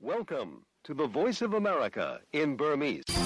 Welcome to the Voice of America in Burmese. ။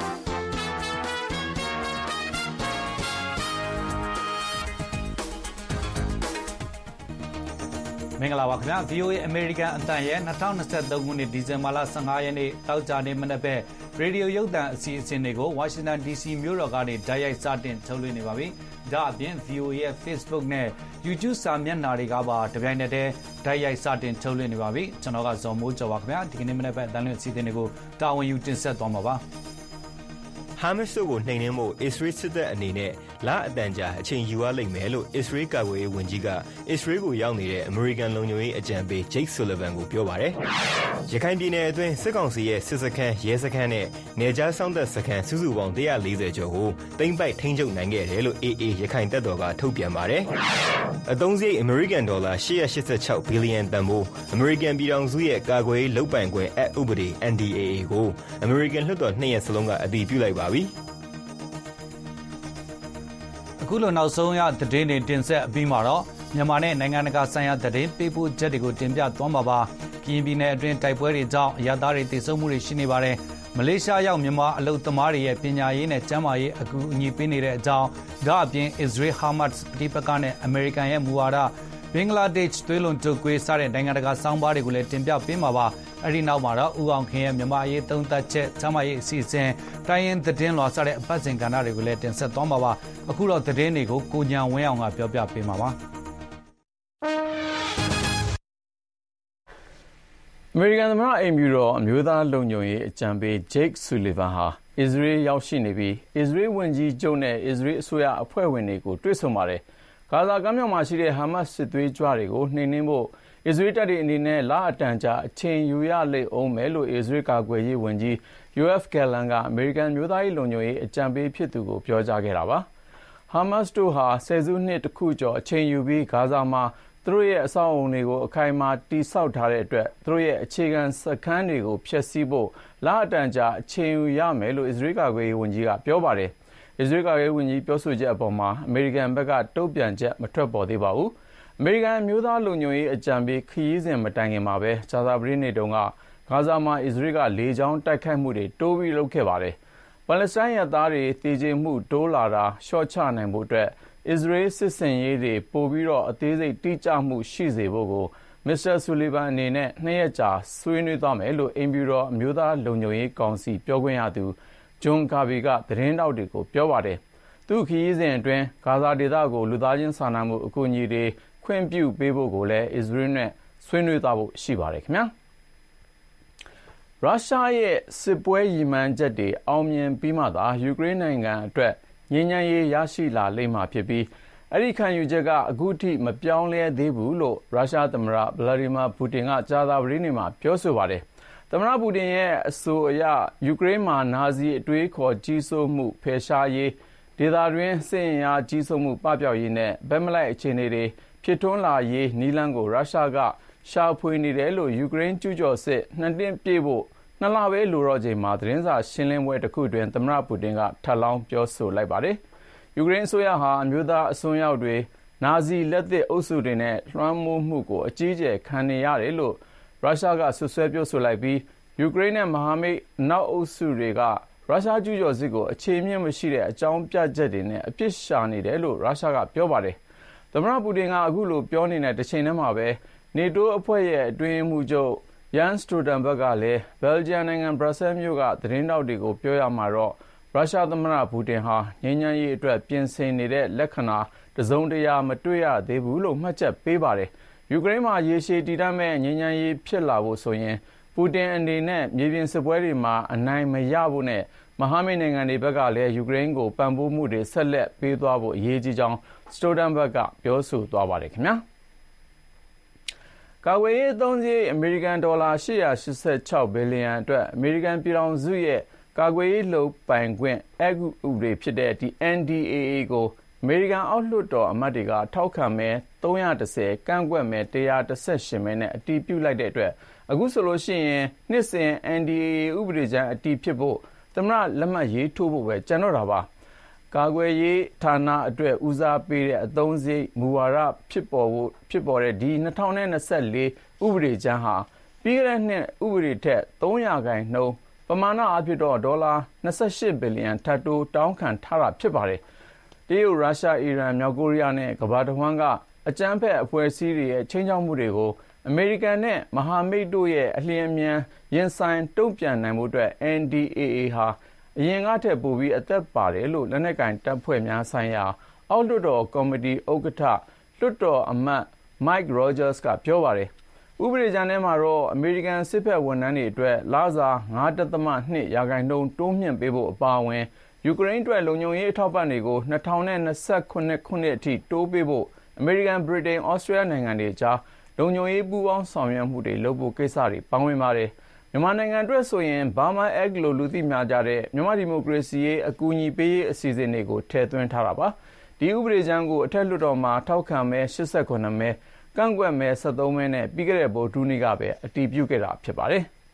မင်္ဂလာပါခင်ဗျာ VOA American အတန်ရဲ့2023ခုနှစ်ဒီဇင်ဘာလ15ရက်နေ့တောက်ကြနေ့မနက်ပဲရေဒီယိုရုပ်သံအစီအစဉ်တွေကို Washington DC မြို့တော်ကနေတိုက်ရိုက်စတင်ထုတ်လွှင့်နေပါပြီ။ဒါအပြင် VOA ရဲ့ Facebook နဲ့ YouTube စာမျက်နှာတွေကပါတပြိုင်နက်တည်းတိုက်ရိုက်စတင်ထုတ်လွှင့်နေပါပြီ။ကျွန်တော်ကဇော်မိုးကျော်ပါခင်ဗျာဒီကနေ့မနက်ပဲတန်လွှင့်အစီအစဉ်တွေကိုတာဝန်ယူတင်ဆက်သွားမှာပါ။ဟာမတ်စ်တို့ကိုနှိမ်နင်းဖို့အစ္စရေးစစ်တပ်အနေနဲ့လအတန်ကြာအချိန်ယူရလိမ့်မယ်လို့အစ္စရေးကာကွယ်ရေးဝန်ကြီးကအစ္စရေးကိုရောက်နေတဲ့အမေရိကန်လုံခြုံရေးအကြံပေး Jake Sullivan ကိုပြောပါတယ်။ရခိုင်ပြည်နယ်အတွင်းစစ်ကောင်စီရဲ့စစ်စခန်းရဲစခန်းနဲ့နယ်ခြားစောင့်တပ်စခန်းစုစုပေါင်း140ကျော်ကိုသိမ်းပိုက်ထိန်းချုပ်နိုင်ခဲ့တယ်လို့ AA ရခိုင်တပ်တော်ကထုတ်ပြန်ပါတယ်။အသုံးစရိတ်အမေရိကန်ဒေါ်လာ886ဘီလီယံတန်ဖိုးအမေရိကန်ပြည်ထောင်စုရဲ့ကာကွယ်ရေးလုပ်ပိုင်ခွင့်အက်ဥပဒေ NDAA ကိုအမေရိကန်လွှတ်တော်2ရက်စလုံးကအတည်ပြုလိုက်ပါပြီ။အခုလိုနောက်ဆုံးရသတင်းတွေတင်ဆက်အပြီးမှာတော့မြန်မာနဲ့နိုင်ငံတကာဆိုင်ရာသတင်းပေးပို့ချက်တွေကိုတင်ပြသွားမှာပါ။ကရင်ပြည်နယ်အတွင်းတိုက်ပွဲတွေကြောင့်အရပ်သားတွေတိုက်ဆုံမှုတွေရှိနေပါတယ်။မလေးရှားရောက်မြန်မာအလုပ်သမားတွေရဲ့ပညာရေးနဲ့ကျန်းမာရေးအကူအညီပေးနေတဲ့အကြောင်းဒါအပြင် Israel Hamas ပြည်ပကနဲ့အမေရိကန်ရဲ့မူဝါဒဘင်္ဂလားဒေ့ရှ်သွေးလွန်တုပ်ကွေးစတဲ့နိုင်ငံတကာစောင်းပါးတွေကိုလည်းတင်ပြပေးမှာပါ။အဲဒီနောက်မှာတော့ဦးအောင်ခင်ရဲ့မြန်မာရေးသုံးသပ်ချက်ကျန်းမာရေးအစီအစဉ်တိုင်းရင်းသတင်းလွှာစတဲ့အပတ်စဉ်ကဏ္ဍတွေကိုလည်းတင်ဆက်သွားမှာပါ။အခုတော့သတင်းတွေကိုကိုညံဝင်းအောင်ကပြောပြပေးမှာပါ။အမေရိကန်သမ္မတအိမ်ဖြူတော်အမျိုးသားလုံခြုံရေးအကြံပေး Jake Sullivan ဟာအစ္စရေးရောက်ရှိနေပြီးအစ္စရေးဝန်ကြီးချုပ်နဲ့အစ္စရေးအစိုးရအဖွဲ့ဝင်တွေကိုတွေ့ဆုံပါတယ်။ဂါဇာကမ်းမြောင်မှာရှိတဲ့ဟာမတ်စစ်သွေးကြွတွေကိုနှိမ်နင်းဖို့အစ္စရေးတပ်တွေအနေနဲ့လအတန်ကြာအချိန်ယူရလိမ့်အောင်မယ်လို့အစ္စရေးကာကွယ်ရေးဝန်ကြီး Yoav Gallant ကအမေရိကန်မျိုးသားရေးလုံခြုံရေးအကြံပေးဖြစ်သူကိုပြောကြားခဲ့တာပါ။ဟာမတ်တို့ဟာဆယ်စုနှစ်တစ်ခုကျော်အချိန်ယူပြီးဂါဇာမှာသူတို့ရဲ့အဆောက်အအုံတွေကိုအခိုင်အမာတိဆောက်ထားတဲ့အတွက်သူတို့ရဲ့အခြေခံစခန်းတွေကိုဖျက်ဆီးဖို့လအတန်ကြာအချိန်ယူရမယ်လို့အစ္စရေးကာကွယ်ရေးဝန်ကြီးကပြောပါတယ်။အစ္စရေးကာကွယ်ရေးဝန်ကြီးပြောဆိုချက်အပေါ်မှာအမေရိကန်ဘက်ကတုံ့ပြန်ချက်မထွက်ပေါ်သေးပါဘူး။အမေရိကန်မျိုးသားလုံခြုံရေးအကြံပေးခရီးစဉ်မတိုင်ခင်မှာပဲဂျာဇာပရီနေတုန်းကဂါဇာမှာအစ္စရေးကလေကြောင်းတိုက်ခိုက်မှုတွေတိုးပြီးလုပ်ခဲ့ပါတယ်။ပါလက်စတိုင်းရသားတွေတည်ကြည်မှုတိုးလာတာရှော့ချနိုင်ဖို့အတွက်အစ္စရေးစစ်စင်ရေးတွေပိုပြီးတော့အသေးစိတ်တိကျမှုရှိစေဖို့ကိုမစ္စတာဆူလီဗန်အနေနဲ့2ရက်ကြာဆွေးနွေးသွားမယ်လို့အိမ်ဖြူတော်အမျိုးသားလုံခြုံရေးကောင်စီပြောခွင့်ရသူဂျွန်ကာဘီကသတင်းတောက်တွေကိုပြောပါတယ်။သူ့ခရီးစဉ်အတွင်းဂါဇာဒေသကိုလူသားချင်းစာနာမှုအကူအညီတွေခွင့်ပြုပေးဖို့ကိုလည်းအစ္စရေးနဲ့ဆွေးနွေးသွားဖို့ရှိပါတယ်ခင်ဗျာ။ရုရှားရဲ့စစ်ပွဲရည်မှန်းချက်တွေအောင်မြင်ပြီးမှသာယူကရိန်းနိုင်ငံအတွက်ငြိမ်းချမ်းရေးရရှိလာလိမ့်မှာဖြစ်ပြီးအဲ့ဒီခံယူချက်ကအခုထိမပြောင်းလဲသေးဘူးလို့ရုရှားသမ္မတဗလာဒီမာပူတင်ကကြာသပတေးနေ့မှာပြောဆိုပါတယ်။သမ္မတပူတင်ရဲ့အဆိုအရယူကရိန်းမှာနာဇီအတွေးခေါ်ကြီးစိုးမှုဖယ်ရှားရေးဒေသတွင်းစစ်အင်အားကြီးစိုးမှုပပျောက်ရေးနဲ့ဗက်မလိုက်အခြေအနေတွေဖြစ်ထွန်းလာရေးနီလန်းကိုရုရှားကရှာဖွေနေတယ်လို့ယူကရိန်းကျူးကျော်စစ်နှစ်နှစ်ပြည့်ဖို့2လပဲလိုတော့ချိန်မှာသတင်းစာရှင်းလင်းပွဲတစ်ခုတွင်သမ္မတပူတင်ကထပ်လောင်းပြောဆိုလိုက်ပါတယ်။ယူကရိန်းအစိုးရဟာအမျိုးသားအစွန်းရောက်တွေနာဇီလက်သစ်အုပ်စုတွေနဲ့လွှမ်းမိုးမှုကိုအကြီးအကျယ်ခံနေရတယ်လို့ရုရှားကဆွဆွဲပြောဆိုလိုက်ပြီးယူကရိန်းနဲ့မဟာမိတ်နောက်အုပ်စုတွေကရုရှားကျူးကျော်စစ်ကိုအခြေမြင့်မရှိတဲ့အကြောင်းပြချက်တွေနဲ့အပြစ်ရှာနေတယ်လို့ရုရှားကပြောပါတယ်။သမ္မတပူတင်ကအခုလိုပြောနေတဲ့တစ်ချိန်တည်းမှာပဲနေတိုးအဖွဲ့ရဲ့အတွင်းမှုချုပ်ယန်စတိုတန်ဘတ်ကလည်းဘယ်လ်ဂျီယံနိုင်ငံဘရပ်ဆဲမြို့ကသတင်းတောက်တွေကိုပြောရမှာတော့ရုရှားသမ္မတပူတင်ဟာငြိမ်းချမ်းရေးအတွက်ပြင်ဆင်နေတဲ့လက္ခဏာတစုံတရာမတွေ့ရသေးဘူးလို့မှတ်ချက်ပေးပါတယ်။ယူကရိန်းမှာရေရှည်တည်တံ့မဲ့ငြိမ်းချမ်းရေးဖြစ်လာဖို့ဆိုရင်ပူတင်အနေနဲ့မြေပြင်စစ်ပွဲတွေမှာအနိုင်မရဖို့နဲ့မဟာမိတ်နိုင်ငံတွေဘက်ကလည်းယူကရိန်းကိုပံ့ပိုးမှုတွေဆက်လက်ပေးသွားဖို့အရေးကြီးကြောင်းစတိုတန်ဘတ်ကပြောဆိုသွားပါတယ်ခင်ဗျာ။ကာကွယ်ရေးအသုံးစရိတ်အမေရိကန်ဒေါ်လာ886ဘီလီယံအတွက်အမေရိကန်ပြည်ထောင်စုရဲ့ကာကွယ်ရေးလုပ်ပိုင်ခွင့်အက်ဥပဒေဖြစ်တဲ့NDAA ကိုအမေရိကန်အောက်လွှတ်တော်အမတ်တွေကထောက်ခံမဲ310ကန့်ကွက်မဲ118မဲနဲ့အတည်ပြုလိုက်တဲ့အတွက်အခုဆိုလို့ရှိရင်နှစ်စဉ် NDAA ဥပဒေကြမ်းအတည်ဖြစ်ဖို့သမ္မတလက်မှတ်ရေးထိုးဖို့ပဲကျန်တော့တာပါ။ကာကွယ်ရေးဌာနအတွက်ဦးစားပေးတဲ့အသုံးစရိတ်မူဝါဒဖြစ်ပေါ်တဲ့ဒီ2024ဥပဒေကြမ်းဟာပြီးခဲ့တဲ့နှစ်ဥပဒေထက်3%ပမာဏအဖြစ်တော့ဒေါ်လာ28ဘီလီယံထပ်တိုးတောင်းခံထားတာဖြစ်ပါတယ်။တရုတ်၊ရုရှား၊အီရန်၊မြောက်ကိုရီးယားနဲ့ကမ္ဘာတစ်ဝန်းကအကြမ်းဖက်အဖွဲ့အစည်းတွေရဲ့ခြိမ်းခြောက်မှုတွေကိုအမေရိကန်နဲ့မဟာမိတ်တို့ရဲ့အလျင်အမြန်ရင်ဆိုင်တုံ့ပြန်နိုင်မှုအတွက် NDAA ဟာအရင်ကထက်ပိုပြီးအသက်ပါတယ်လို့လက်နက်ကိုင်တပ်ဖွဲ့များဆိုင်ရာအောက်လွှတ်တော်ကော်မတီဥက္ကဋ္ဌလွှတ်တော်အမတ် Mike Rogers ကပြောပါတယ်။ဥပဒေကြမ်းထဲမှာတော့အမေရိကန်စစ်ဘက်ဝန်ထမ်းတွေအတွက်လစာ 5.2% တိုးမြှင့်ပေးဖို့အပါအဝင်ယူကရိန်းအတွက်လုံခြုံရေးအထောက်အပံ့တွေကို2029ခုနှစ်အထိတိုးပေးဖို့အမေရိကန်၊ဗြိတိန်၊ဩစတြေးလျနိုင်ငံတွေကြားလုံခြုံရေးပူးပေါင်းဆောင်ရွက်မှုတွေလုပ်ဖို့ကိစ္စတွေပါဝင်ပါတယ်။မြန်မာနိုင်ငံအတွက်ဆိုရင် Burma Act လို့လူသိများကြတဲ့မြန်မာဒီမိုကရေစီရေးအကူအညီပေးရေးအစီအစဉ်တွေကိုထည့်သွင်းထားတာပါ။ဒီဥပဒေကြမ်းကိုအထက်လွှတ်တော်မှာထောက်ခံမဲ89မဲကန့်ကွက်မဲ73မဲနဲ့ပြီးခဲ့တဲ့ဗုဒ္ဓဟူးနေ့ကပဲအတည်ပြုခဲ့တာဖြစ်ပါတယ်။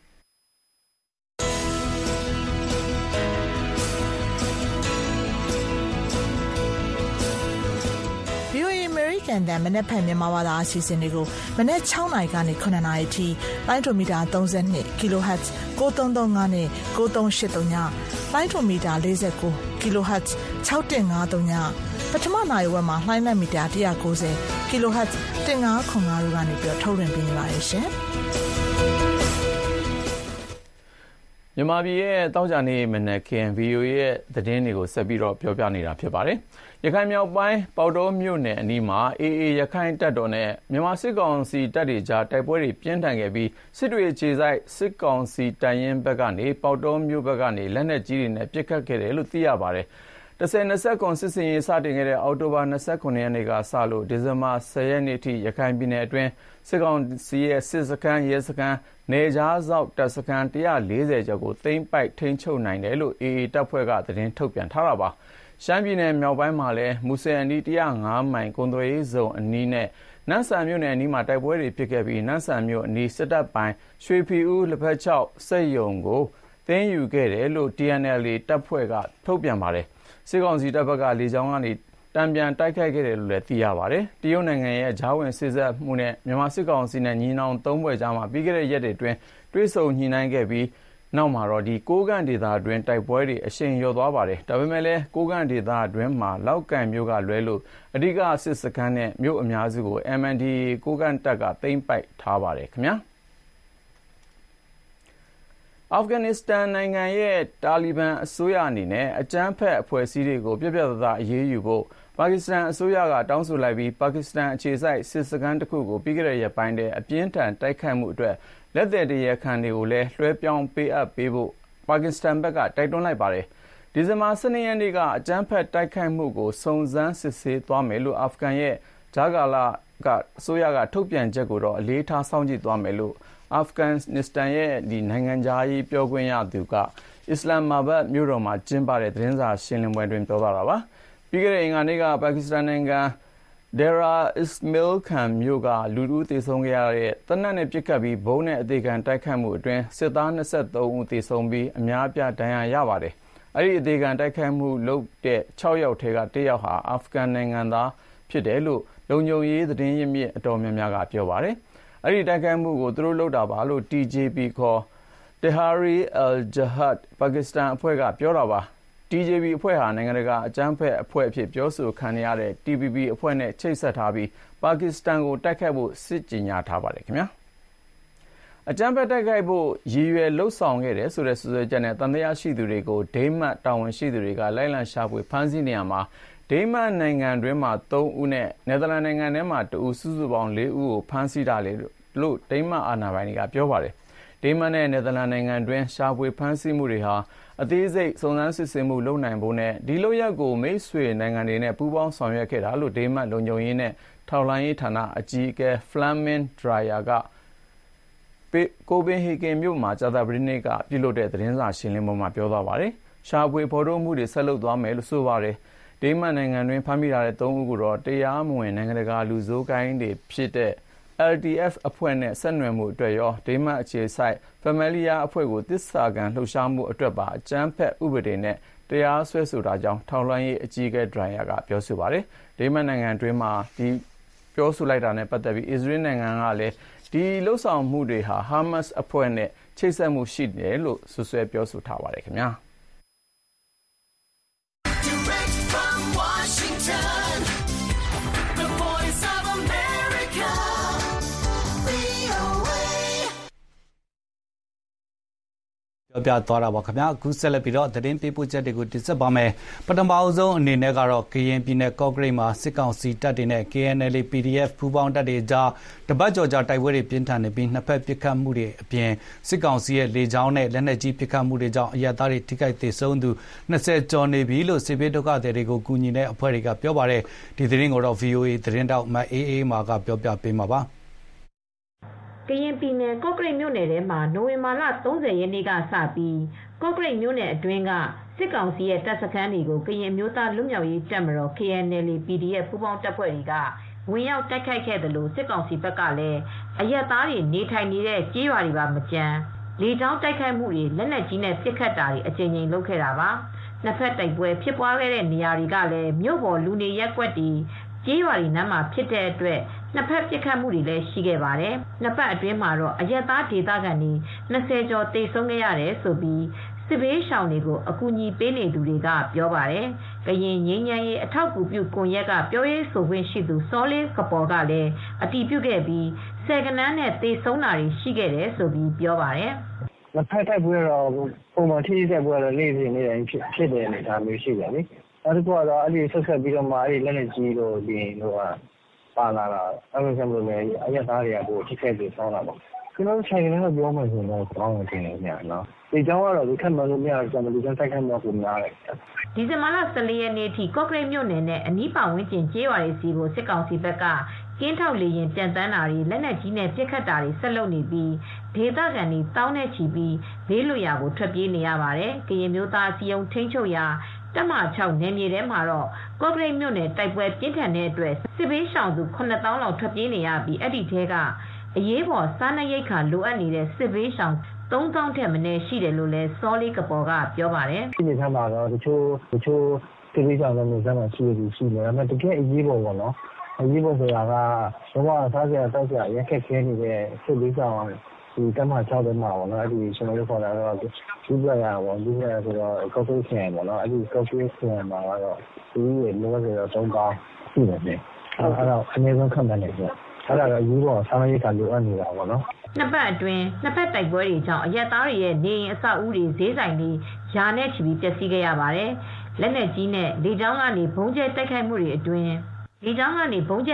American တန်မနေ့ဖက်မြန်မာဘာသာအစီအစဉ်တွေကိုမနေ့6နာရီကနေ9နာရီအထိလိုင်းဒိုမီတာ32 kHz 9335နဲ့9383ညလိုင်းဒိုမီတာ49 kHz 6153ညပထမနာရီဝက်မှာလိုင်းလက်မီတာ190 kHz 1505တို့ကနေပြီးထုတ်လွှင့်ပေးနေပါတယ်ရှင်မြန်မာပြည်ရဲ့တောက်ကြနေမနက်ခင်း VOA ရဲ့သတင်းတွေကိုဆက်ပြီးတော့ပြောပြနေတာဖြစ်ပါတယ်။ရခိုင်မြောက်ပိုင်းပေါက်တောမြို့နယ်အနီးမှာ AA ရခိုင်တပ်တော်နဲ့မြန်မာစစ်ကောင်စီတပ်တွေကြားတိုက်ပွဲတွေပြင်းထန်ခဲ့ပြီးစစ်တွေခြေဆိုင်စစ်ကောင်စီတပ်ရင်းဘက်ကနေပေါက်တောမြို့ဘက်ကနေလက်နက်ကြီးတွေနဲ့ပစ်ခတ်ခဲ့တယ်လို့သိရပါတယ်။10-20စစ်စင်ရေးစတင်ခဲ့တဲ့အောက်တိုဘာ29ရက်နေ့ကစလို့ဒီဇင်ဘာ10ရက်နေ့ထိရခိုင်ပြည်နယ်အတွင်းစစ်ကောင်စီရဲ့စစ်စခန်းရဲစခန်းနေကြားစောက်တပ်စခန်း140ကျော်ကိုသိမ်းပိုက်ထိန်းချုပ်နိုင်တယ်လို့ AA တပ်ဖွဲ့ကသတင်းထုတ်ပြန်ထားတာပါ။ရှမ်းပြည်နယ်မြောက်ပိုင်းမှာလည်းမူဆယ်အနီး105မိုင်ကွန်သွေးရေးဇုံအနီးနဲ့နန်းဆန်မြို့နယ်အနီးမှာတိုက်ပွဲတွေဖြစ်ခဲ့ပြီးနန်းဆန်မြို့အနီးစစ်တပ်ပိုင်းရွှေဖီဦးလက်ဖက်ချောက်စက်ရုံကိုသိမ်းယူခဲ့တယ်လို့ TNLA တပ်ဖွဲ့ကထုတ်ပြန်ပါတယ်။စစ်ကောင်စီတပ်ဘက်ကလေကြောင်းကနေတံပြန်တိုက်ခိုက်ခဲ့တယ်လို့လည်းသိရပါတယ်။တရုတ်နိုင်ငံရဲ့ဂျားဝင်စစ်ဆက်မှုနဲ့မြန်မာစစ်ကောင်စီနဲ့ညီနောင်သုံးဖွဲ့ကြားမှာပြီးခဲ့တဲ့ရက်တွေအတွင်းတွဲဆုံညှိနှိုင်းခဲ့ပြီးနောက်မှာတော့ကိုးကန့်ဒေသအတွင်းတိုက်ပွဲတွေအရှိန်လျော့သွားပါတယ်။ဒါပေမဲ့လည်းကိုးကန့်ဒေသအတွင်းမှာလောက်ကန်မြို့ကလွဲလို့အဓိကစစ်စခန်းနဲ့မြို့အများစုကို MNDAA ကိုးကန့်တပ်ကသိမ်းပိုက်ထားပါတယ်ခင်ဗျာ။အာဖဂန်နစ္စတန်နိုင်ငံရဲ့တာလီဘန်အစိုးရအနေနဲ့အကြမ်းဖက်အဖွဲ့အစည်းတွေကိုပြတ်ပြတ်သားသားအရေးယူဖို့ပါကစ္စတန်အစိုးရကတောင်းဆိုလိုက်ပြီးပါကစ္စတန်အခြေစိုက်စစ်စခန်းတစ်ခုကိုပြီးခဲ့တဲ့ရက်ပိုင်းအပြင်းထန်တိုက်ခိုက်မှုအတွက်လက်သည်တရားခံတွေကိုလည်းလွှဲပြောင်းပေးအပ်ပေးဖို့ပါကစ္စတန်ဘက်ကတိုက်တွန်းလိုက်ပါတယ်။ဒီဇင်ဘာ12ရက်နေ့ကအကြမ်းဖက်တိုက်ခိုက်မှုကိုစုံစမ်းစစ်ဆေးသွားမယ်လို့အာဖဂန်ရဲ့ဂျာကာလာကအစိုးရကထုတ်ပြန်ချက်ကိုတော့အလေးထားစောင့်ကြည့်သွားမယ်လို့အာဖဂန်နစ္စတန်ရဲ့နိုင်ငံခြားရေးပြောခွင့်ရသူကအစ္စလာမ်မာဘတ်မြို့တော်မှာကျင်းပတဲ့သတင်းစာရှင်းလင်းပွဲတွင်ပြောသွားတာပါ။ပြီးခဲ့တဲ့အင်္ဂါနေ့ကပါကစ္စတန်နိုင်ငံဒေရာအစ္စမေလ်ခန်မြို့ကလူထုသေဆုံးခဲ့ရတဲ့တနက်နဲ့ပြစ်ခတ်ပြီးဘုံနဲ့အသေးခံတိုက်ခတ်မှုအတွင်းစစ်သား23ဦးသေဆုံးပြီးအများအပြားဒဏ်ရာရပါတယ်။အဲဒီအသေးခံတိုက်ခိုက်မှုလုပ်တဲ့6ယောက်ထဲက1ယောက်ဟာအာဖဂန်နိုင်ငံသားဖြစ်တယ်လို့လုံခြုံရေးသတင်းရင်းမြစ်အတော်များများကပြောပါတယ်။အဲဒီတိုက်ခိုက်မှုကိုသူတို့လုပ်တာပါလို့ TJP ခေါ် Tehreek al-Jihad ပါကစ္စတန်အဖွဲ့ကပြောတာပါ။ TJP အဖွဲ့ဟာနိုင်ငံတကာအကြမ်းဖက်အဖွဲ့အဖြစ်ပြောဆိုခံရတဲ့ TPP အဖွဲ့နဲ့ချိတ်ဆက်ထားပြီးပါကစ္စတန်ကိုတိုက်ခိုက်ဖို့စစ်ကြေညာထားပါတယ်ခင်ဗျာ။အကြမ်းဖက်တိုက်ခိုက်ဖို့ရည်ရွယ်လှုပ်ဆောင်ခဲ့တယ်ဆိုတဲ့စွပ်စွဲချက်နဲ့တန်တရားရှိသူတွေကိုဒိန်းမတ်တာဝန်ရှိသူတွေကလိုက်လံရှာဖွေဖမ်းဆီးနေရမှာဒိန်းမတ်နိုင်ငံတွင်းမှာ3ဦးနဲ့နယ်သာလန်နိုင်ငံထဲမှာ2ဦးစုစုပေါင်း4ဦးကိုဖမ်းဆီးတာလို့ဒိန်းမတ်အာဏာပိုင်တွေကပြောပါတယ်။ဒိန်းမတ်နဲ့နယ်သာလန်နိုင်ငံတွင်းရှာဖွေဖမ်းဆီးမှုတွေဟာအသေးစိတ်စုံစမ်းစစ်ဆေးမှုလုပ်နိုင်ဖို့နဲ့ဒီလိုရက်ကိုမိတ်ဆွေနိုင်ငံတွေနဲ့ပူးပေါင်းဆောင်ရွက်ခဲ့တာလို့ဒိန်းမတ်လုံခြုံရေးနဲ့ထောက်လှမ်းရေးဌာနအကြီးအကဲ Flemming Dreyer ကကိုပင်ဟေဂင်မြို့မှာကြာသပတေးနေ့ကပြုလုပ်တဲ့သတင်းစာရှင်းလင်းပွဲမှာပြောသွားပါတယ်။ရှာဖွေဖော်ထုတ်မှုတွေဆက်လုပ်သွားမယ်လို့ဆိုပါတယ်။ဒိန်းမတ်နိုင်ငံတွင်းဖမ်းမိထားတဲ့3ဦးကိုတော့တရားမဝင်နိုင်ငံတကာလူဆိုးကိုင်းတွေဖြစ်တဲ့LTF အဖွဲ့နဲ့ဆက်နွယ်မှုအတွက်ရောဒိန်းမတ်အခြေစိုက် Familia အဖွဲ့ကိုသစ္စာခံလှုပ်ရှားမှုအတွက်ပါအကြမ်းဖက်ဥပဒေနဲ့တရားစွဲဆိုတာကြောင့်ထောက်လှမ်းရေးအကြီးအကဲ Dreyer ကပြောဆိုပါတယ်။ဒိန်းမတ်နိုင်ငံတွင်းမှာဒီပြောဆိုလိုက်တာနဲ့ပတ်သက်ပြီးအစ္စရေးနိုင်ငံကလည်းဒီလှုပ်ဆောင်မှုတွေဟာဟာမတ်စ်အဖွဲ့နဲ့ချိတ်ဆက်မှုရှိတယ်လို့ဆွဆွဲပြောဆိုထားပါတယ်ခင်ဗျာပြောပြသွားတာပါခင်ဗျာအခုဆက်လက်ပြီးတော့သတင်းပေးပို့ချက်တွေကိုတင်ဆက်ပါမယ်ပထမအဆုံးအနေနဲ့ကတော့ကရင်ပြည်နယ်ကော့ကရိတ်မှာစစ်ကောင်စီတပ်တွေနဲ့ KNL PDF ပူးပေါင်းတပ်တွေကြားတပတ်ကျော်ကြာတိုက်ပွဲတွေပြင်းထန်နေပြီးနှစ်ဖက်ပစ်ခတ်မှုတွေအပြင်စစ်ကောင်စီရဲ့လေကြောင်းနဲ့လက်နက်ကြီးပစ်ခတ်မှုတွေကြောင့်အရပ်သားတွေထိခိုက်ဒေဆုံးသူ20ကျော်နေပြီလို့စစ်ဘေးဒုက္ခသည်တွေကိုကူညီတဲ့အဖွဲ့တွေကပြောပါတယ်ဒီသတင်းကိုတော့ VOA သတင်းတောက်မအေးအေးမာကပြောပြပေးမှာပါကရင်ပြည်နယ်ကော့ကရိတ်မြို့နယ်ထဲမှာနိုဝင်ဘာလ30ရက်နေ့ကစပြီးကော့ကရိတ်မြို့နယ်အတွင်းကစစ်ကောင်စီရဲ့တပ်စခန်းတွေကိုကရင်မျိုးသားလူမျိုးရေးတပ်မတော် KNL PDF ပူးပေါင်းတပ်ဖွဲ့တွေကဝင်ရောက်တိုက်ခိုက်ခဲ့တယ်လို့စစ်ကောင်စီဘက်ကလည်းအရက်သားတွေနေထိုင်နေတဲ့ကြေးရွာတွေပါမကျန်လေကြောင်းတိုက်ခိုက်မှုတွေလက်နက်ကြီးနဲ့ပစ်ခတ်တာတွေအကြိမ်ကြိမ်လုပ်ခဲ့တာပါနှစ်ဖက်တိုက်ပွဲဖြစ်ပွားခဲ့တဲ့နေရာတွေကလည်းမြို့ပေါ်လူနေရပ်ကွက်တွေကြေးရွာတွေနားမှာဖြစ်တဲ့အတွက်နှစ်ဖက်ပစ်ခတ်မှုတွေလည်းရှိခဲ့ပါတယ်နှစ်ပတ်အတွင်းမှာတော့အရက်သားဒေသခံတွေ20ကျော်တေဆုံးခဲ့ရတယ်ဆိုပြီးစစ်ဘေးရှောင်တွေကိုအကူအညီပေးနေသူတွေကပြောပါတယ်ကရင်ငင်းညမ်းရေးအထောက်အကူပြုကွန်ရက်ကပြောရေးဆိုခွင့်ရှိသူစောလေးကပေါ်ကလည်းအတည်ပြုခဲ့ပြီးဆယ်ကနန်းနဲ့တေဆုံးတာတွေရှိခဲ့တယ်ဆိုပြီးပြောပါတယ်နှစ်ဖက်တိုက်ပွဲတော့ပုံမှန်ထိတိုက်ပွဲတော့နေ့စဉ်နေ့တိုင်းဖြစ်တယ်နေတာမျိုးရှိတယ်လေနောက်တစ်ခုကတော့အဲ့ဒီဆက်ဆက်ပြီးတော့မှအဲ့ဒီလက်နက်ကြီးတို့ဒီတို့ကပါလာတာအဲ့လိုဆိုလို့လည်းအရက်သားတွေကကိုထိခိုက်ပြီးဆောင်းတာပေါ့ကျွန်တော်ဆိုင်ကနေတော့ပြောမှဆိုတော့ကောင်းတယ်နေညာနော်ဒီကြောင့်ကတော့ဒီခက်မှလို့မရဘူးကျွန်တော်ဒီကြောင့်တိုက်ခိုက်မှကိုများတယ်ဒီဇင်ဘာလ14ရက်နေ့ထိကော့ကရိတ်မြို့နယ်နဲ့အနီးပတ်ဝန်းကျင်ကျေးရွာတွေစီကိုစစ်ကောင်စီဘက်ကကင်းထောက်လေရင်ပြန်တန်းတာတွေလက်နက်ကြီးနဲ့ပစ်ခတ်တာတွေဆက်လုပ်နေပြီးဒေသခံတွေတောင်းနဲ့ချီပြီးဘေးလွတ်ရာကိုထွက်ပြေးနေရပါတယ်ကရင်မျိုးသားစီယုံထိန်းချုပ်ရာတပ်မ6နယ်မြေထဲမှာတော့ကော့ကရိတ်မြို့နယ်တိုက်ပွဲပြင်းထန်တဲ့အတွက်စစ်ဘေးရှောင်သူ9000လောက်ထွက်ပြေးနေရပြီးအဲ့ဒီထဲကအရေးပေါ်စားနပ်ရိက္ခာလိုအပ်နေတဲ့စစ်ဘေးရှောင်3000ထက်မနည်းရှိတယ်လို့လည်းစောလေးကပေါ်ကပြောပါတယ်ဒီနေ့မှာတော့တချို့စစ်ဘေးရှောင်တွေမျိုးဆက်မှာရှိနေတယ်ဒါပေမဲ့တကယ်အရေးပေါ်ပေါ့နော်အရေးပေါ်ဆိုတာကတော့စားစရာတောက်စရာရက်ခက်ခဲနေတဲ့စစ်ဘေးရှောင်ဒီတမ6တဲ့မှာပေါ့နော်အဲ့ဒီကျွန်တော်တို့ခေါ်တာတော့ဒီပြရပါဘူးဒီပြရဆိုတော့ကောက်ကွေးဆင်ပေါ့နော်အဲ့ဒီကောက်ကွေးဆင်မှာတော့ဒီလိုလိုဆိုတော့3ကောင်းရှိတယ်ပြင်အဲ့တော့အနည်းဆုံးခံနိုင်တယ်ဆိုအဲ့ဒါတော့ယူတော့စားမရိတ်ကလိုအပ်နေတာပေါ့နော်နှစ်ပတ်အတွင်းနှစ်ဖက်တိုက်ပွဲတွေကြောင့်အရက်သားတွေရဲ့နေအိမ်အဆောက်အဦတွေဈေးဆိုင်တွေယာနဲ့ချီပြီးပျက်စီးခဲ့ရပါတယ်လက်နက်ကြီးနဲ့လေကြောင်းကနေဘုံကျဲတိုက်ခိုက်မှုတွေအတွင်းဒေသခံတွေဟာဒ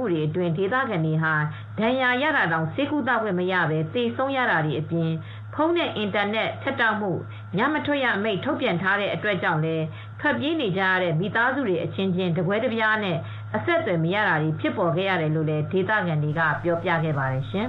ဏ်ရာရတာတောင်စေကူတာခွင့်မရဘဲသေဆုံးရတာတွေအပြင်ဖုန်းနဲ့အင်တာနက်ဖြတ်တောက်မှုညမထွက်ရအမိန့်ထုတ်ပြန်ထားတဲ့အတွက်ကြောင့်လည်းထွက်ပြေးနေကြရတဲ့မိသားစုတွေအချင်းချင်းတပွဲတပြားနဲ့အဆက်အသွယ်မရတာတွေဖြစ်ပေါ်ခဲ့ရတယ်လို့လည်းဒေသခံတွေကပြောပြခဲ့ပါတယ်ရှင်